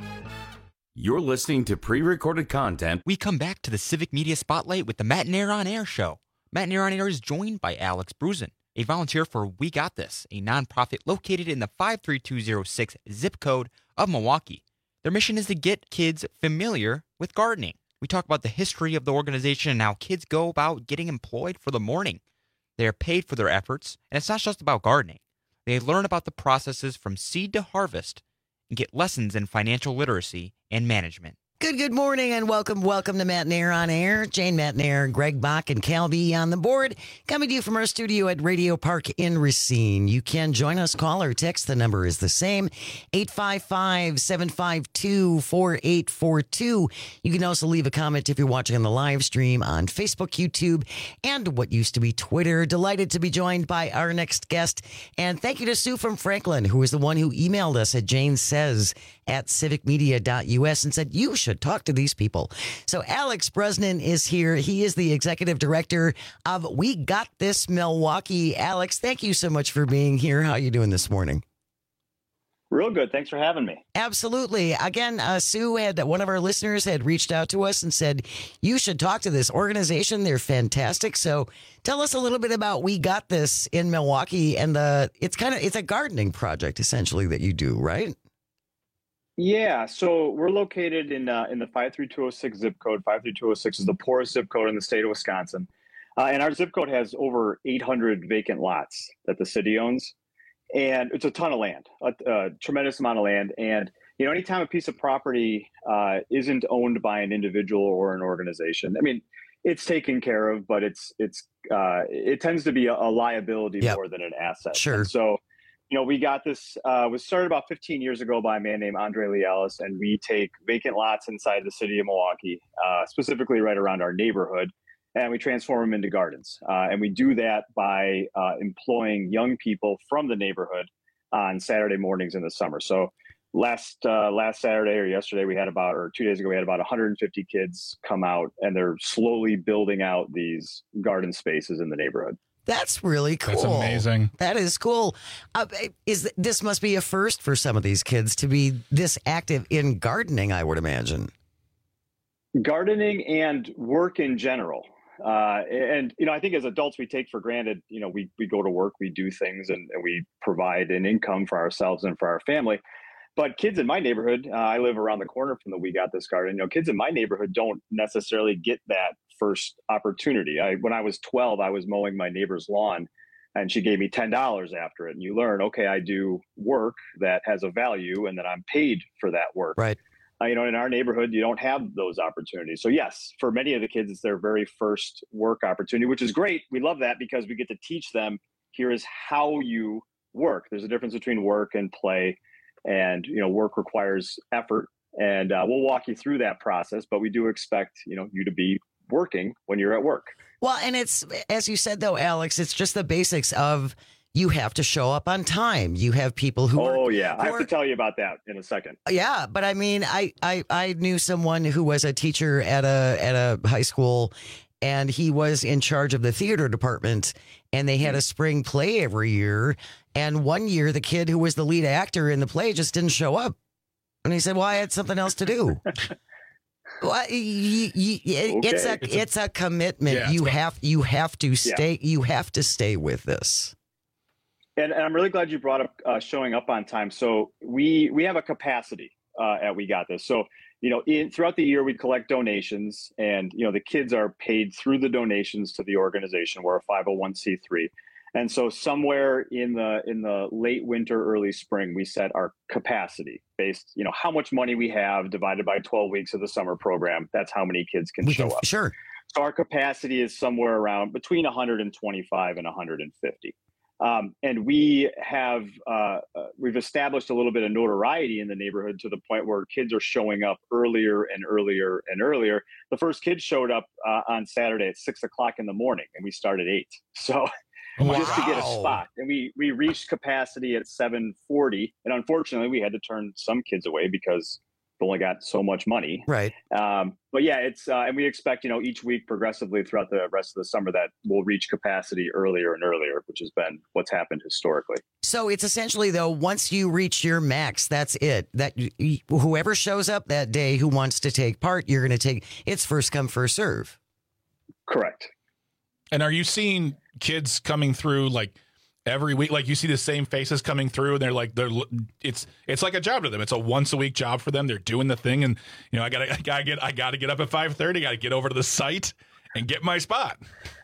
You're listening to pre-recorded content. We come back to the Civic Media Spotlight with the Matt Nair on Air show. Matt Nair on Air is joined by Alex Brusen, a volunteer for We Got This, a nonprofit located in the five three two zero six zip code of Milwaukee. Their mission is to get kids familiar with gardening. We talk about the history of the organization and how kids go about getting employed for the morning. They are paid for their efforts, and it's not just about gardening. They learn about the processes from seed to harvest and get lessons in financial literacy and management. Good, good morning and welcome, welcome to Matt Nair on Air. Jane Matt Nair, Greg Bach, and Cal B on the board. Coming to you from our studio at Radio Park in Racine. You can join us, call or text. The number is the same, eight five five, seven five two, four eight four two. You can also leave a comment if you're watching on the live stream on Facebook, YouTube, and what used to be Twitter. Delighted to be joined by our next guest. And thank you to Sue from Franklin, who is the one who emailed us at Jane Says at civic media dot u s and said, you should talk to these people. So Alex Brosnan is here. He is the executive director of We Got This Milwaukee. Alex, thank you so much for being here. How are you doing this morning? Real good. Thanks for having me. Absolutely. Again, uh, Sue had one of our listeners had reached out to us and said, you should talk to this organization. They're fantastic. So tell us a little bit about We Got This in Milwaukee. And the it's kind of it's a gardening project, essentially, that you do, right? Yeah, so we're located in uh, in the five three two zero six zip code. five three two zero six is the poorest zip code in the state of Wisconsin. Uh, and our zip code has over eight hundred vacant lots that the city owns. And it's a ton of land, a, a tremendous amount of land. And, you know, anytime a piece of property uh, isn't owned by an individual or an organization, I mean, it's taken care of, but it's it's uh, it tends to be a, a liability yep. more than an asset. Sure. And so, you know, we got this, uh, was started about fifteen years ago by a man named Andre Lee Ellis, and we take vacant lots inside the city of Milwaukee, uh, specifically right around our neighborhood, and we transform them into gardens. Uh, and we do that by uh, employing young people from the neighborhood on Saturday mornings in the summer. So last uh, last Saturday or yesterday, we had about, or two days ago, we had about one hundred fifty kids come out, and they're slowly building out these garden spaces in the neighborhood. That's really cool. That's amazing. That is cool. Uh, is this must be a first for some of these kids to be this active in gardening, I would imagine. Gardening and work in general. Uh, and, you know, I think as adults, we take for granted, you know, we, we go to work, we do things, and, and we provide an income for ourselves and for our family. But kids in my neighborhood, uh, I live around the corner from the We Got This garden. You know, kids in my neighborhood don't necessarily get that first opportunity. I, when I was twelve, I was mowing my neighbor's lawn, and she gave me ten dollars after it. And you learn, okay, I do work that has a value, and that I'm paid for that work. Right. Uh, you know, in our neighborhood, you don't have those opportunities. So yes, for many of the kids, it's their very first work opportunity, which is great. We love that because we get to teach them, here is how you work. There's a difference between work and play. And, you know, work requires effort, and uh, we'll walk you through that process, but we do expect, you know, you to be working when you're at work. Well, and it's, as you said, though, Alex, it's just the basics of you have to show up on time. You have people who Oh, are, yeah. who I have are, to tell you about that in a second. Yeah. But I mean, I, I, I knew someone who was a teacher at a at a high school, and he was in charge of the theater department, and they had a spring play every year. And one year, the kid who was the lead actor in the play just didn't show up. And he said, well, I had something else to do. Well, you, you, it, Okay. it's a It's a- it's a commitment. Yeah, you it's- have you have to stay you have to stay with this. And, and I'm really glad you brought up uh, showing up on time. So we we have a capacity uh, at We Got This. So you know, in throughout the year we collect donations, and you know the kids are paid through the donations to the organization. We're a five oh one c three, and so somewhere in the in the late winter, early spring, we set our capacity based, you know, how much money we have divided by twelve weeks of the summer program. That's how many kids can We show can- up. Sure. So our capacity is somewhere around between one hundred twenty-five and one hundred fifty. Um, and we have uh, uh, we've established a little bit of notoriety in the neighborhood to the point where kids are showing up earlier and earlier and earlier. The first kid showed up uh, on Saturday at six o'clock in the morning, and we started eight. So just to get a Wow. spot, and we we reached capacity at seven forty, and unfortunately, we had to turn some kids away because we only got so much money. Right. Um, but yeah, it's uh, and we expect, you know, each week progressively throughout the rest of the summer that we'll reach capacity earlier and earlier, which has been what's happened historically. So it's essentially though, once you reach your max, that's it. That y- whoever shows up that day who wants to take part, you're going to take. It's first come, first serve. Correct. And are you seeing kids coming through like every week? Like you see the same faces coming through, and they're like, they're it's it's like a job to them. It's a once a week job for them. They're doing the thing, and you know, I gotta I gotta get I gotta get up at five thirty. Got to get over to the site and get my spot.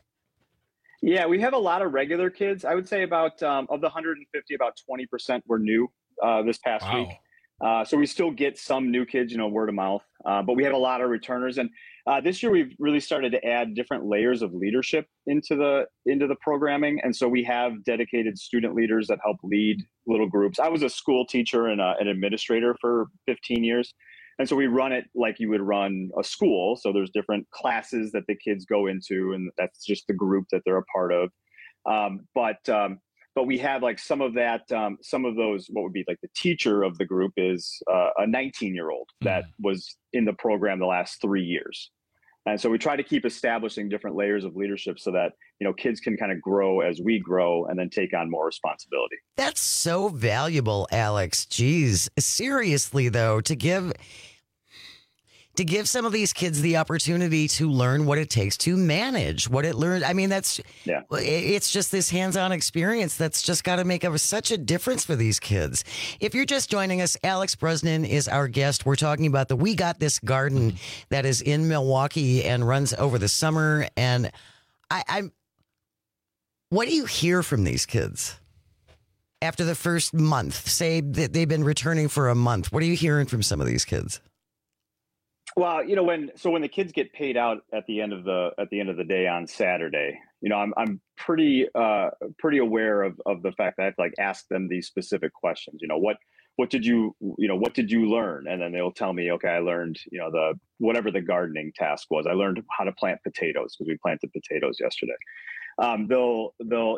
Yeah, we have a lot of regular kids. I would say about um, of the one hundred fifty, about twenty percent were new uh, this past Wow. week. Uh, so we still get some new kids, you know, word of mouth, uh, but we have a lot of returners. And uh, this year we've really started to add different layers of leadership into the into the programming. And so we have dedicated student leaders that help lead little groups. I was a school teacher and a, an administrator for fifteen years. And so we run it like you would run a school. So there's different classes that the kids go into, and that's just the group that they're a part of. Um, but um, but we have like some of that, um, some of those, what would be like the teacher of the group is uh, a nineteen year old that was in the program the last three years. And so we try to keep establishing different layers of leadership so that, you know, kids can kind of grow as we grow and then take on more responsibility. That's so valuable, Alex. Jeez. Seriously, though, to give to give some of these kids the opportunity to learn what it takes to manage what it learned. I mean, that's yeah. It's just this hands-on experience that's just got to make a, such a difference for these kids. If you're just joining us, Alex Brosnan is our guest. We're talking about the We Got This garden that is in Milwaukee and runs over the summer. And I, I'm, what do you hear from these kids after the first month? Say that they've been returning for a month. What are you hearing from some of these kids? Well, you know, when so when the kids get paid out at the end of the at the end of the day on Saturday, you know, I'm I'm pretty uh, pretty aware of of the fact that I have to like ask them these specific questions. You know, what what did you you know what did you learn? And then they'll tell me, okay, I learned, you know, the whatever the gardening task was. I learned how to plant potatoes because we planted potatoes yesterday. Um, they'll they'll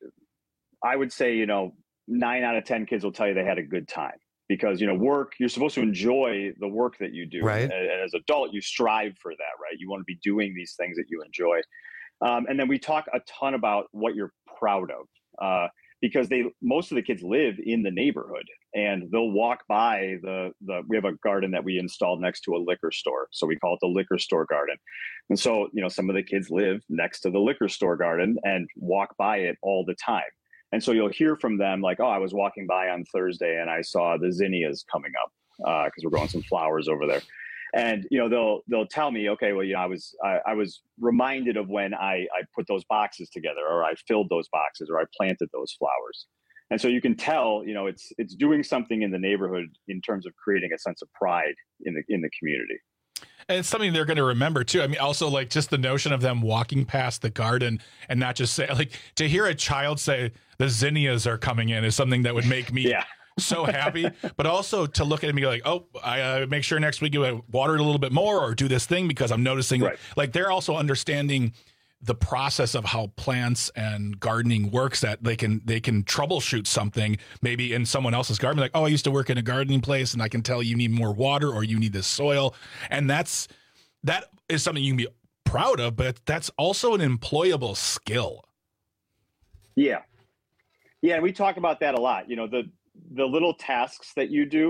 I would say, you know, nine out of ten kids will tell you they had a good time. Because, you know, work, you're supposed to enjoy the work that you do. Right. And, and as an adult, you strive for that, right? You want to be doing these things that you enjoy. Um, and then we talk a ton about what you're proud of, uh, because they most of the kids live in the neighborhood, and they'll walk by the, the, we have a garden that we installed next to a liquor store. So we call it the liquor store garden. And so, you know, some of the kids live next to the liquor store garden and walk by it all the time. And so you'll hear from them like, oh, I was walking by on Thursday and I saw the zinnias coming up because uh, we're growing some flowers over there. And, you know, they'll they'll tell me, okay, well, you know, I was I, I was reminded of when I, I put those boxes together, or I filled those boxes, or I planted those flowers. And so you can tell, you know, it's it's doing something in the neighborhood in terms of creating a sense of pride in the in the community. And it's something they're going to remember too. I mean, also like just the notion of them walking past the garden and not just say, like, to hear a child say the zinnias are coming in is something that would make me yeah. so happy. But also to look at it and be like, oh, I uh, make sure next week you water it a little bit more or do this thing because I'm noticing right. like they're also understanding the process of how plants and gardening works, that they can they can troubleshoot something maybe in someone else's garden, like, oh, I used to work in a gardening place and I can tell you need more water or you need this soil. And that's that is something you can be proud of, but that's also an employable skill. Yeah. Yeah, and we talk about that a lot. You know, the the little tasks that you do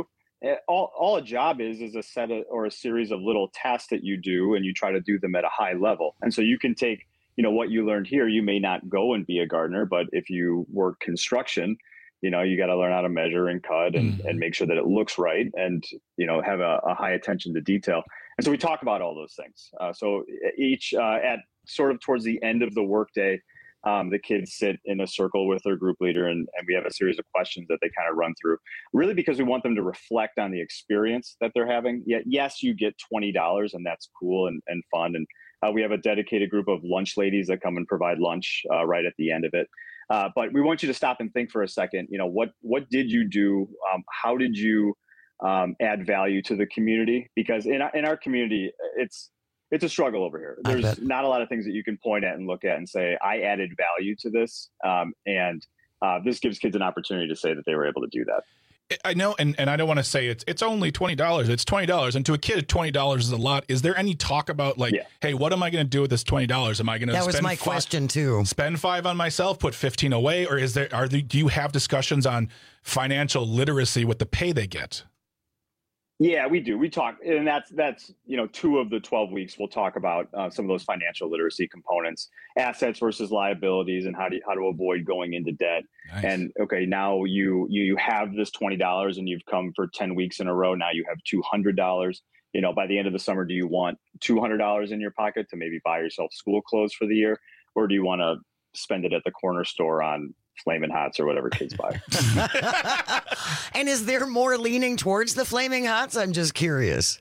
all, all a job is is a set of, or a series of little tasks that you do, and you try to do them at a high level. And so you can take, you know, what you learned here. You may not go and be a gardener, but if you work construction, you know, you got to learn how to measure and cut and, mm-hmm. and make sure that it looks right, and, you know, have a, a high attention to detail. And so we talk about all those things. Uh, so each uh, at sort of towards the end of the workday, um, the kids sit in a circle with their group leader, and, and we have a series of questions that they kind of run through, really because we want them to reflect on the experience that they're having. Yet, yes, you get twenty dollars, and that's cool and, and fun. And uh, we have a dedicated group of lunch ladies that come and provide lunch uh, right at the end of it. Uh, but we want you to stop and think for a second, you know, what, what did you do? Um, how did you um, add value to the community? Because in our, in our community, it's, it's a struggle over here. There's not a lot of things that you can point at and look at and say, I added value to this. Um, and uh, this gives kids an opportunity to say that they were able to do that. I know, and, and I don't want to say it's it's only twenty dollars. It's twenty dollars. And to a kid, twenty dollars is a lot. Is there any talk about like, yeah. hey, what am I going to do with this twenty dollars? Am I going to That spend was my five, question too. Spend five on myself, put fifteen away? Or is there, are the, do you have discussions on financial literacy with the pay they get? Yeah, we do. We talk, and that's, that's, you know, two of the twelve weeks, we'll talk about uh, some of those financial literacy components, assets versus liabilities, and how to, how to avoid going into debt. Nice. And okay, now you, you, you have this twenty dollars and you've come for ten weeks in a row. Now you have two hundred dollars. You know, by the end of the summer, do you want two hundred dollars in your pocket to maybe buy yourself school clothes for the year? Or do you want to spend it at the corner store on Flamin' Hots or whatever kids buy? And is there more leaning towards the Flaming Hots? I'm just curious.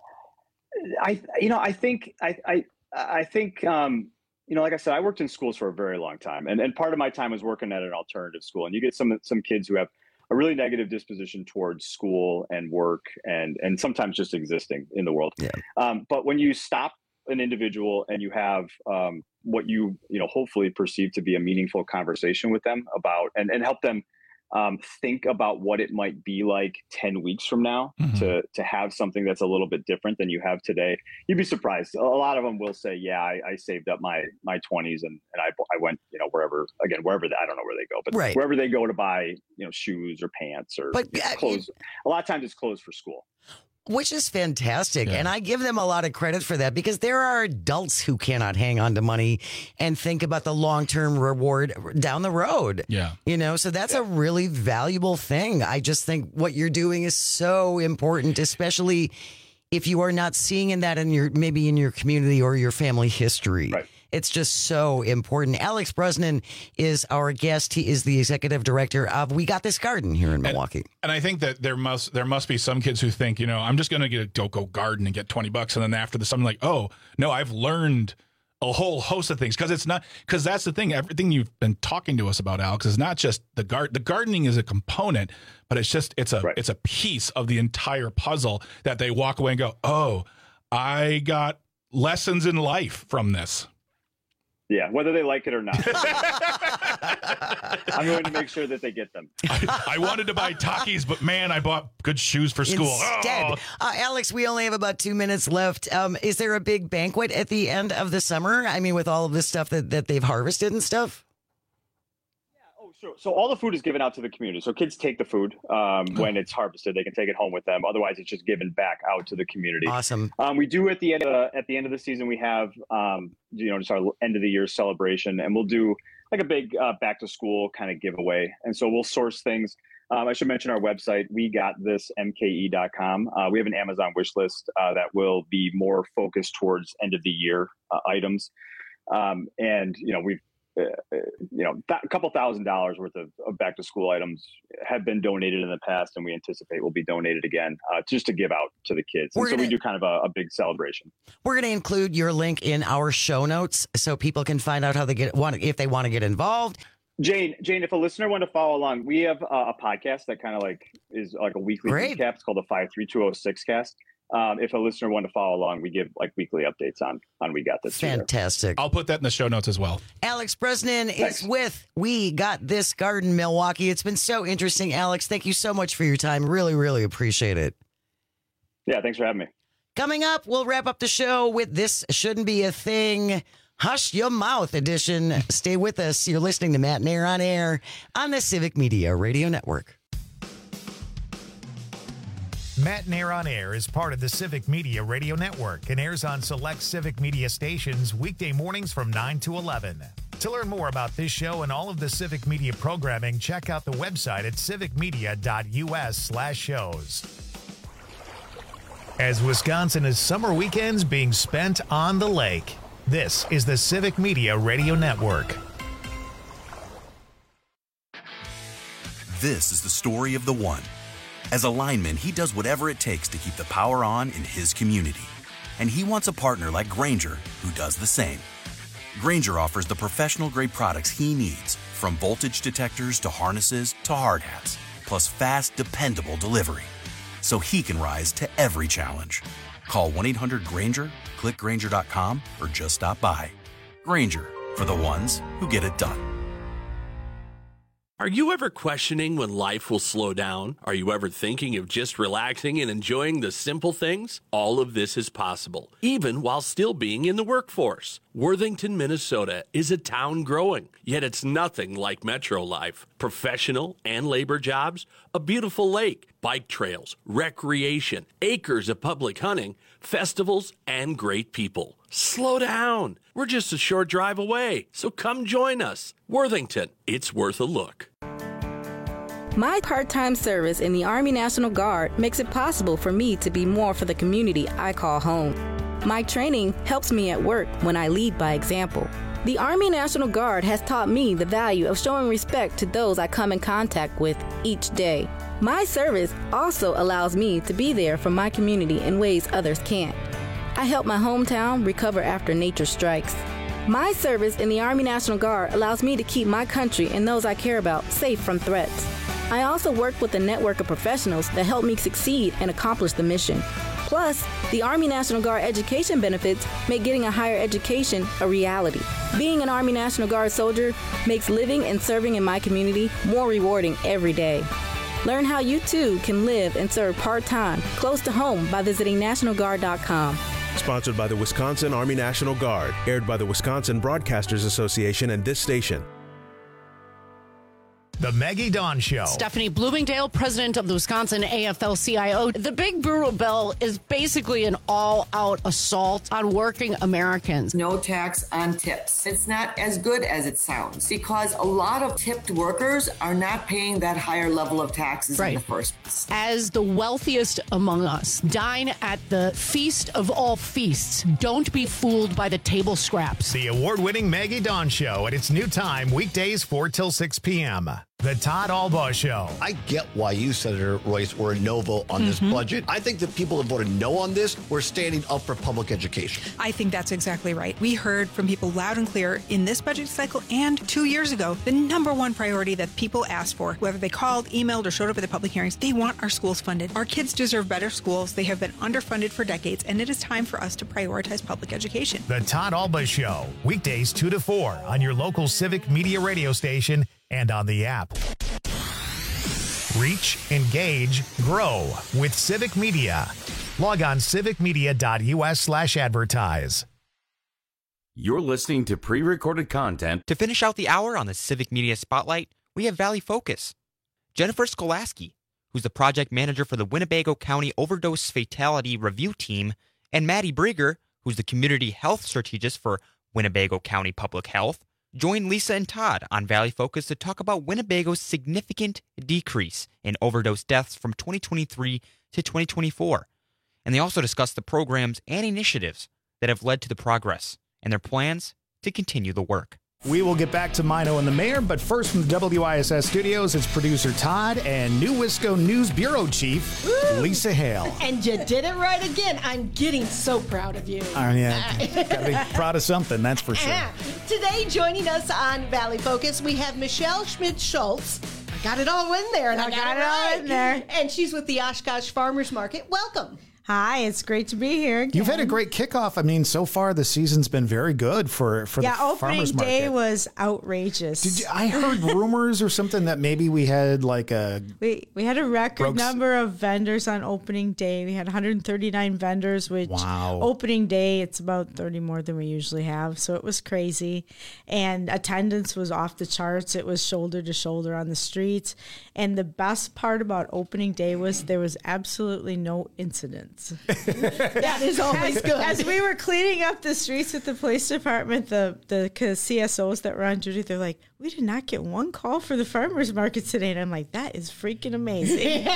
I, you know, I think, I, I, I think, um, you know, like I said, I worked in schools for a very long time, and, and part of my time was working at an alternative school. And you get some, some kids who have a really negative disposition towards school and work, and, and sometimes just existing in the world. Yeah. Um, but when you stop an individual and you have, um, what you, you know, hopefully perceive to be a meaningful conversation with them about, and, and help them um, think about what it might be like ten weeks from now, mm-hmm. to, to have something that's a little bit different than you have today. You'd be surprised. A lot of them will say, yeah, I, I saved up my, my twenties and, and I, I went, you know, wherever, again, wherever, they, I don't know where they go, but right. wherever they go to buy, you know, shoes or pants or but, uh, clothes. A lot of times it's clothes for school. Which is fantastic. Yeah. And I give them a lot of credit for that, because there are adults who cannot hang on to money and think about the long-term reward down the road. Yeah. You know, so that's yeah. a really valuable thing. I just think what you're doing is so important, especially if you are not seeing in that in your, maybe in your community or your family history. Right. It's just so important. Alex Brosnan is our guest. He is the executive director of We Got This Garden here in Milwaukee. And, and I think that there must there must be some kids who think, you know, I'm just going to get a go go garden and get twenty bucks, and then after this, I'm like, oh no, I've learned a whole host of things, because it's not because that's the thing. Everything you've been talking to us about, Alex, is not just the garden. The gardening is a component, but it's just it's a right. it's a piece of the entire puzzle that they walk away and go, oh, I got lessons in life from this. Yeah, whether they like it or not. I'm going to make sure that they get them. I, I wanted to buy Takis, but man, I bought good shoes for school. Instead, oh. uh, Alex, we only have about two minutes left. Um, is there a big banquet at the end of the summer? I mean, with all of this stuff that, that they've harvested and stuff? So, so all the food is given out to the community. So kids take the food um, when it's harvested. They can take it home with them. Otherwise, it's just given back out to the community. Awesome. Um, we do at the end of the, at the end of the season, we have um, you know just our end of the year celebration, and we'll do like a big uh, back to school kind of giveaway. And so we'll source things. Um, I should mention our website, we got this M K E dot com. Uh, we have an Amazon wish list uh, that will be more focused towards end of the year uh, items. Um, and you know we've. Uh, you know, th- a couple thousand dollars worth of, of back to school items have been donated in the past, and we anticipate will be donated again, uh, just to give out to the kids. And so we do kind of a, a big celebration. We're going to include your link in our show notes so people can find out how they get want if they want to get involved. Jane, Jane, if a listener wanted to follow along, we have a, a podcast that kind of like is like a weekly Great. recap. It's called the five three two oh six cast. Um, if a listener wanted to follow along, we give like weekly updates on on We Got This. Fantastic. I'll put that in the show notes as well. Alex Brosnan Thanks. is with We Got This Garden Milwaukee. It's been so interesting, Alex. Thank you so much for your time. Really, really appreciate it. Yeah, thanks for having me. Coming up, we'll wrap up the show with This Shouldn't Be a Thing. Hush Your Mouth edition. Stay with us. You're listening to Matt Nair on Air on the Civic Media Radio Network. Matt Nair on Air is part of the Civic Media Radio Network and airs on select Civic Media stations weekday mornings from nine to eleven. To learn more about this show and all of the Civic Media programming, check out the website at civicmedia.us slash shows. As Wisconsin is summer weekends being spent on the lake, this is the Civic Media Radio Network. This is the story of the one. As a lineman, he does whatever it takes to keep the power on in his community. And he wants a partner like Grainger who does the same. Grainger offers the professional-grade products he needs, from voltage detectors to harnesses to hard hats, plus fast, dependable delivery, so he can rise to every challenge. Call one eight hundred Grainger, click Grainger dot com, or just stop by. Grainger, for the ones who get it done. Are you ever questioning when life will slow down? Are you ever thinking of just relaxing and enjoying the simple things? All of this is possible, even while still being in the workforce. Worthington, Minnesota is a town growing, yet it's nothing like metro life. Professional and labor jobs, a beautiful lake, bike trails, recreation, acres of public hunting, festivals, and great people. Slow down. We're just a short drive away, so come join us. Worthington, it's worth a look. My part-time service in the Army National Guard makes it possible for me to be more for the community I call home. My training helps me at work when I lead by example. The Army National Guard has taught me the value of showing respect to those I come in contact with each day. My service also allows me to be there for my community in ways others can't. I help my hometown recover after nature strikes. My service in the Army National Guard allows me to keep my country and those I care about safe from threats. I also work with a network of professionals that help me succeed and accomplish the mission. Plus, the Army National Guard education benefits make getting a higher education a reality. Being an Army National Guard soldier makes living and serving in my community more rewarding every day. Learn how you too can live and serve part-time close to home by visiting national guard dot com. Sponsored by the Wisconsin Army National Guard. Aired by the Wisconsin Broadcasters Association and this station. The Maggie Dawn Show. Stephanie Bloomingdale, president of the Wisconsin A F L C I O. The Big Bureau Bill is basically an all-out assault on working Americans. No tax on tips. It's not as good as it sounds because a lot of tipped workers are not paying that higher level of taxes right. in the first place. As the wealthiest among us, dine at the feast of all feasts. Don't be fooled by the table scraps. The award-winning Maggie Dawn Show at its new time, weekdays four till six p.m. The Todd Albaugh Show. I get why you, Senator Royce, were a no vote on mm-hmm. this budget. I think the people that voted no on this were standing up for public education. I think that's exactly right. We heard from people loud and clear in this budget cycle and two years ago, the number one priority that people asked for, whether they called, emailed, or showed up at the public hearings, they want our schools funded. Our kids deserve better schools. They have been underfunded for decades, and it is time for us to prioritize public education. The Todd Albaugh Show, weekdays two to four on your local Civic Media radio station and on the app. Reach, engage, grow with Civic Media. Log on civicmedia.us slash advertise. You're listening to pre-recorded content. To finish out the hour on the Civic Media Spotlight, we have Valley Focus. Jennifer Skolaski, who's the project manager for the Winnebago County Overdose Fatality Review Team, and Maddie Brieger, who's the community health strategist for Winnebago County Public Health, join Lisa and Todd on Valley Focus to talk about Winnebago's significant decrease in overdose deaths from twenty twenty-three to twenty twenty-four. And they also discuss the programs and initiatives that have led to the progress and their plans to continue the work. We will get back to Mino and the mayor, but first from the W I S S studios, it's producer Todd and New Wisco News Bureau Chief Woo! Lisa Hale. And you did it right again. I'm getting so proud of you. Oh, yeah. Gotta be proud of something, that's for sure. Today, joining us on Valley Focus, we have Michelle Schmidt-Schultz. I got it all in there, and I, I got, got it all right. in there. And she's with the Oshkosh Farmers Market. Welcome. Hi, it's great to be here again. You've had a great kickoff. I mean, so far the season's been very good for, for yeah, the farmers market. Yeah, opening day was outrageous. Did you, I heard rumors or something that maybe we had like a... We we had a record Brooks. number of vendors on opening day. We had one hundred thirty-nine vendors, which wow. opening day, it's about thirty more than we usually have. So it was crazy. And attendance was off the charts. It was shoulder to shoulder on the streets. And the best part about opening day was there was absolutely no incidents. That is always as, good. As we were cleaning up the streets at the police department, the the C S Os that were on duty, they're like, we did not get one call for the farmers market today. And I'm like, that is freaking amazing.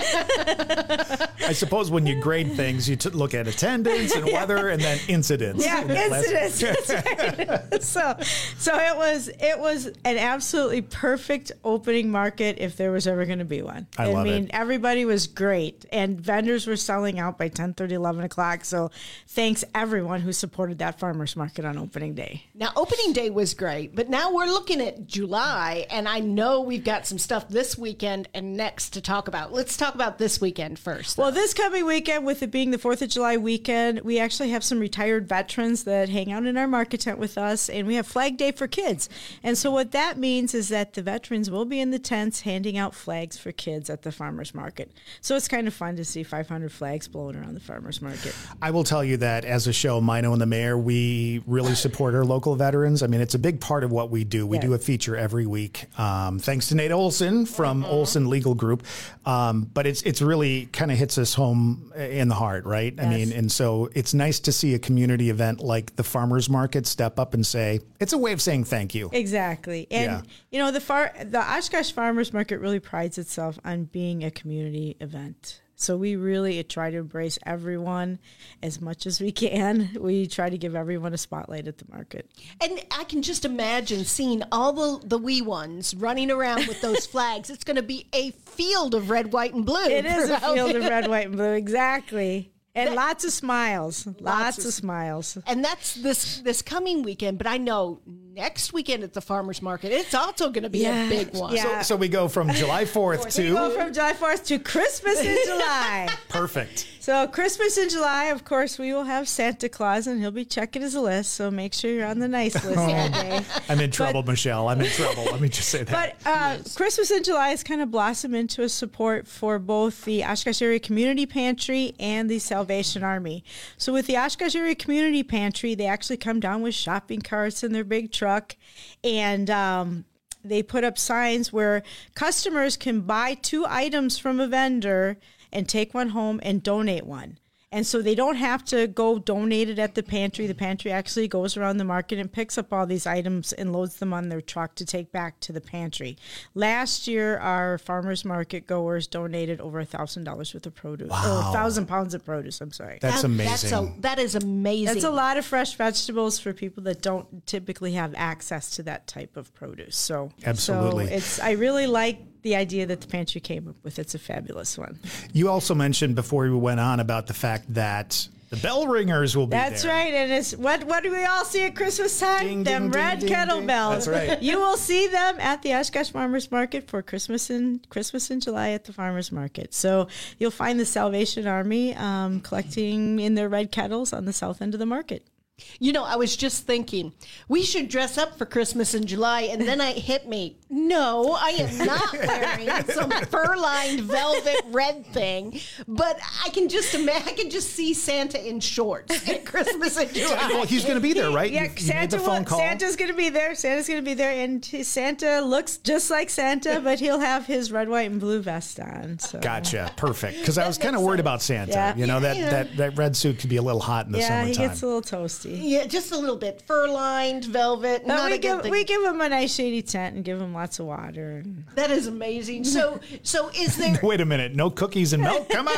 I suppose when you grade things, you t- look at attendance and weather and then incidents. Yeah, incidents. That's right. so, so it was it was an absolutely perfect opening market if there was ever going to be one. I love mean, it. everybody was great, and vendors were selling out by ten thirty, eleven o'clock. So, thanks everyone who supported that farmers market on opening day. Now, opening day was great, but now we're looking at July, and I know we've got some stuff this weekend and next to talk about. Let's talk about this weekend first. Though. Well, this coming weekend, with it being the fourth of July weekend, we actually have some retired veterans that hang out in our market tent with us, and we have Flag Day for kids. And so what that means is that the veterans will be in the tents handing out flags for kids at the farmers market. So it's kind of fun to see five hundred flags blowing around the farmers market. I will tell you that as a show, Mino and the Mayor, we really support our local veterans. I mean, it's a big part of what we do. We yeah. do a feature every week, um, thanks to Nate Olson from mm-hmm. Olson Legal Group. Um, but it's it's really kind of hits us home in the heart, right? Yes. I mean, and so it's nice to see a community event like the farmers market step up and say, it's a way of saying thank you. Exactly. And, yeah. you know, the far the Oshkosh Farmers Market really prides itself on being a community event. So we really try to embrace everyone as much as we can. We try to give everyone a spotlight at the market. And I can just imagine seeing all the, the wee ones running around with those flags. It's going to be a field of red, white, and blue. It is a field of red, white, and blue, exactly. And that, lots of smiles, lots, lots of, of smiles. And that's this this coming weekend. But I know next weekend at the farmers market, it's also going to be yeah. a big one. Yeah. So, so we go from July fourth to... We go from July fourth to Christmas in July. Perfect. So Christmas in July, of course, we will have Santa Claus, and he'll be checking his list. So make sure you're on the nice list that day. I'm in trouble, but, Michelle. I'm in trouble. Let me just say that. But uh, yes. Christmas in July has kind of blossomed into a support for both the Oshkosh Area Community Pantry and the Salvation Army. So with the Oshkosh Area Community Pantry, they actually come down with shopping carts in their big truck, and um, they put up signs where customers can buy two items from a vendor and take one home and donate one. And so they don't have to go donate it at the pantry. The pantry actually goes around the market and picks up all these items and loads them on their truck to take back to the pantry. Last year, our farmers market goers donated over one thousand dollars worth of produce. Wow. Or one thousand pounds of produce, I'm sorry. That's that, amazing. That's a, that is amazing. That's a lot of fresh vegetables for people that don't typically have access to that type of produce. So, Absolutely. So it's I really like the idea that the pantry came up with. It's a fabulous one. You also mentioned before we went on about the fact that the bell ringers will be That's there. right. And it's what what do we all see at Christmas time? Ding, them ding, red ding, kettle ding. bells. That's right. You will see them at the Oshkosh Farmers Market for Christmas in Christmas in July at the Farmers Market. So you'll find the Salvation Army um, collecting in their red kettles on the south end of the market. You know, I was just thinking, we should dress up for Christmas in July, and then it hit me, no, I am not wearing some fur-lined velvet red thing, but I can just imagine, I can just see Santa in shorts at Christmas in July. Well, he's going to be there, right? Yeah, you, you Santa made the phone will, call. Santa's going to be there. Santa's going to be there, and Santa looks just like Santa, but he'll have his red, white, and blue vest on. So. Gotcha. Perfect. Because I was kind of worried about Santa. Yeah. You know, that, Yeah. that, that red suit could be a little hot in the yeah, summertime. he gets a little toasty. Yeah, just a little bit. Fur-lined, velvet. But not we a give good thing. we give him a nice shady tent and give him lots of water. That is amazing. So, so is there... Wait a minute. No cookies and milk? Come on.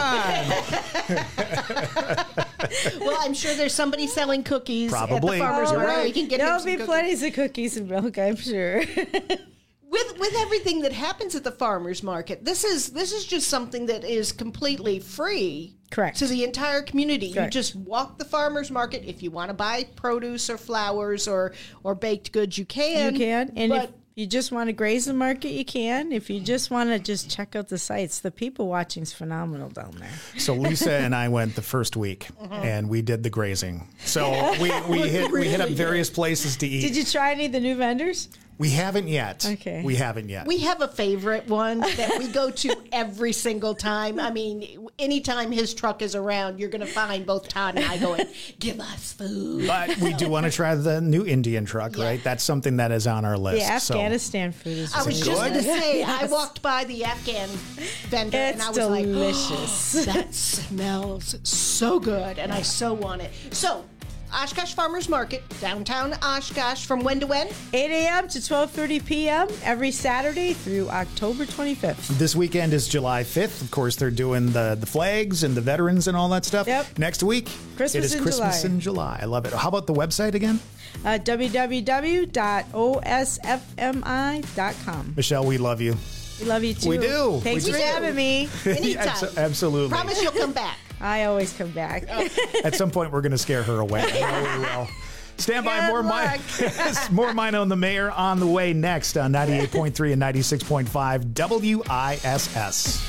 Well, I'm sure there's somebody selling cookies Probably. at the farmer's You're market. right. We can get There'll him some be cookies. plenty of cookies and milk, I'm sure. With with everything that happens at the farmers market, this is this is just something that is completely free. Correct. To the entire community. Correct. You just walk the farmer's market. If you want to buy produce or flowers or, or baked goods, you can. You can. And but if, If you just want to graze the market, you can. If you just want to just check out the sites, the people watching is phenomenal down there. So Lisa and I went the first week, uh-huh. and we did the grazing. So we, we hit we hit up various places to eat. Did you try any of the new vendors? We haven't yet. Okay. We haven't yet. We have a favorite one that we go to every single time. I mean, anytime his truck is around, you're going to find both Todd and I going, give us food. But we do want to try the new Indian truck, yeah. right? That's something that is on our list. The Afghanistan so. food is I was good. just going to say, yes. I walked by the Afghan vendor it's and I was delicious. like, oh, that smells so good. And I so want it. So, Oshkosh Farmers Market, downtown Oshkosh, from when to when? eight a.m. to twelve thirty p.m. every Saturday through October twenty-fifth. This weekend is July fifth. Of course, they're doing the, the flags and the veterans and all that stuff. Yep. Next week, Christmas it is in Christmas July. in July. I love it. How about the website again? Uh, w w w dot o s f m i dot com. Michelle, we love you. We love you, too. We do. Thanks we for do. having me. Anytime. Absolutely. Promise you'll come back. I always come back. At some point, we're going to scare her away. I know we will. Stand by. Good more Mine, more Mine on the Mayor on the way next on ninety-eight point three and ninety-six point five W I S S.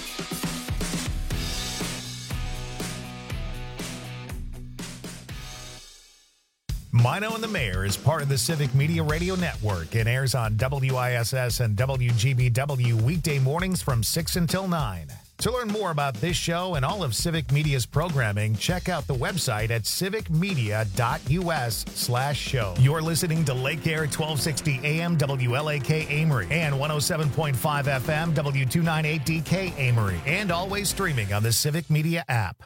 Mino and the Mayor is part of the Civic Media Radio Network and airs on W I S S and W G B W weekday mornings from six until nine. To learn more about this show and all of Civic Media's programming, check out the website at civicmedia.us slash show. You're listening to Lake Air twelve sixty A M W L A K Amory and one oh seven point five F M W two ninety-eight D K Amory, and always streaming on the Civic Media app.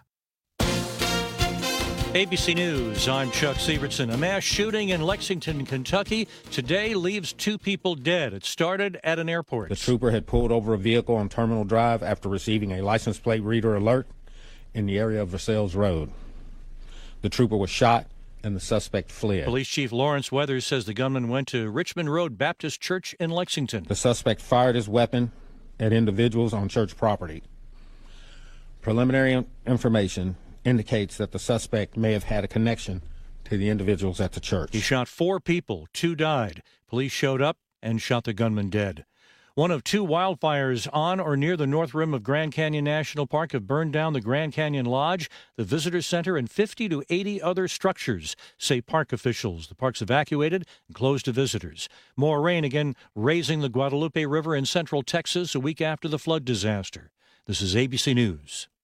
A B C News, I'm Chuck Sievertson. A mass shooting in Lexington, Kentucky today leaves two people dead. It started at an airport. The trooper had pulled over a vehicle on Terminal Drive after receiving a license plate reader alert in the area of Versailles Road. The trooper was shot and the suspect fled. Police Chief Lawrence Weathers says the gunman went to Richmond Road Baptist Church in Lexington. The suspect fired his weapon at individuals on church property. Preliminary information indicates that the suspect may have had a connection to the individuals at the church. He shot four people. Two died. Police showed up and shot the gunman dead. One of two wildfires on or near the north rim of Grand Canyon National Park have burned down the Grand Canyon Lodge, the Visitor Center, and fifty to eighty other structures, say park officials. The park's evacuated and closed to visitors. More rain again raising the Guadalupe River in central Texas a week after the flood disaster. This is A B C News.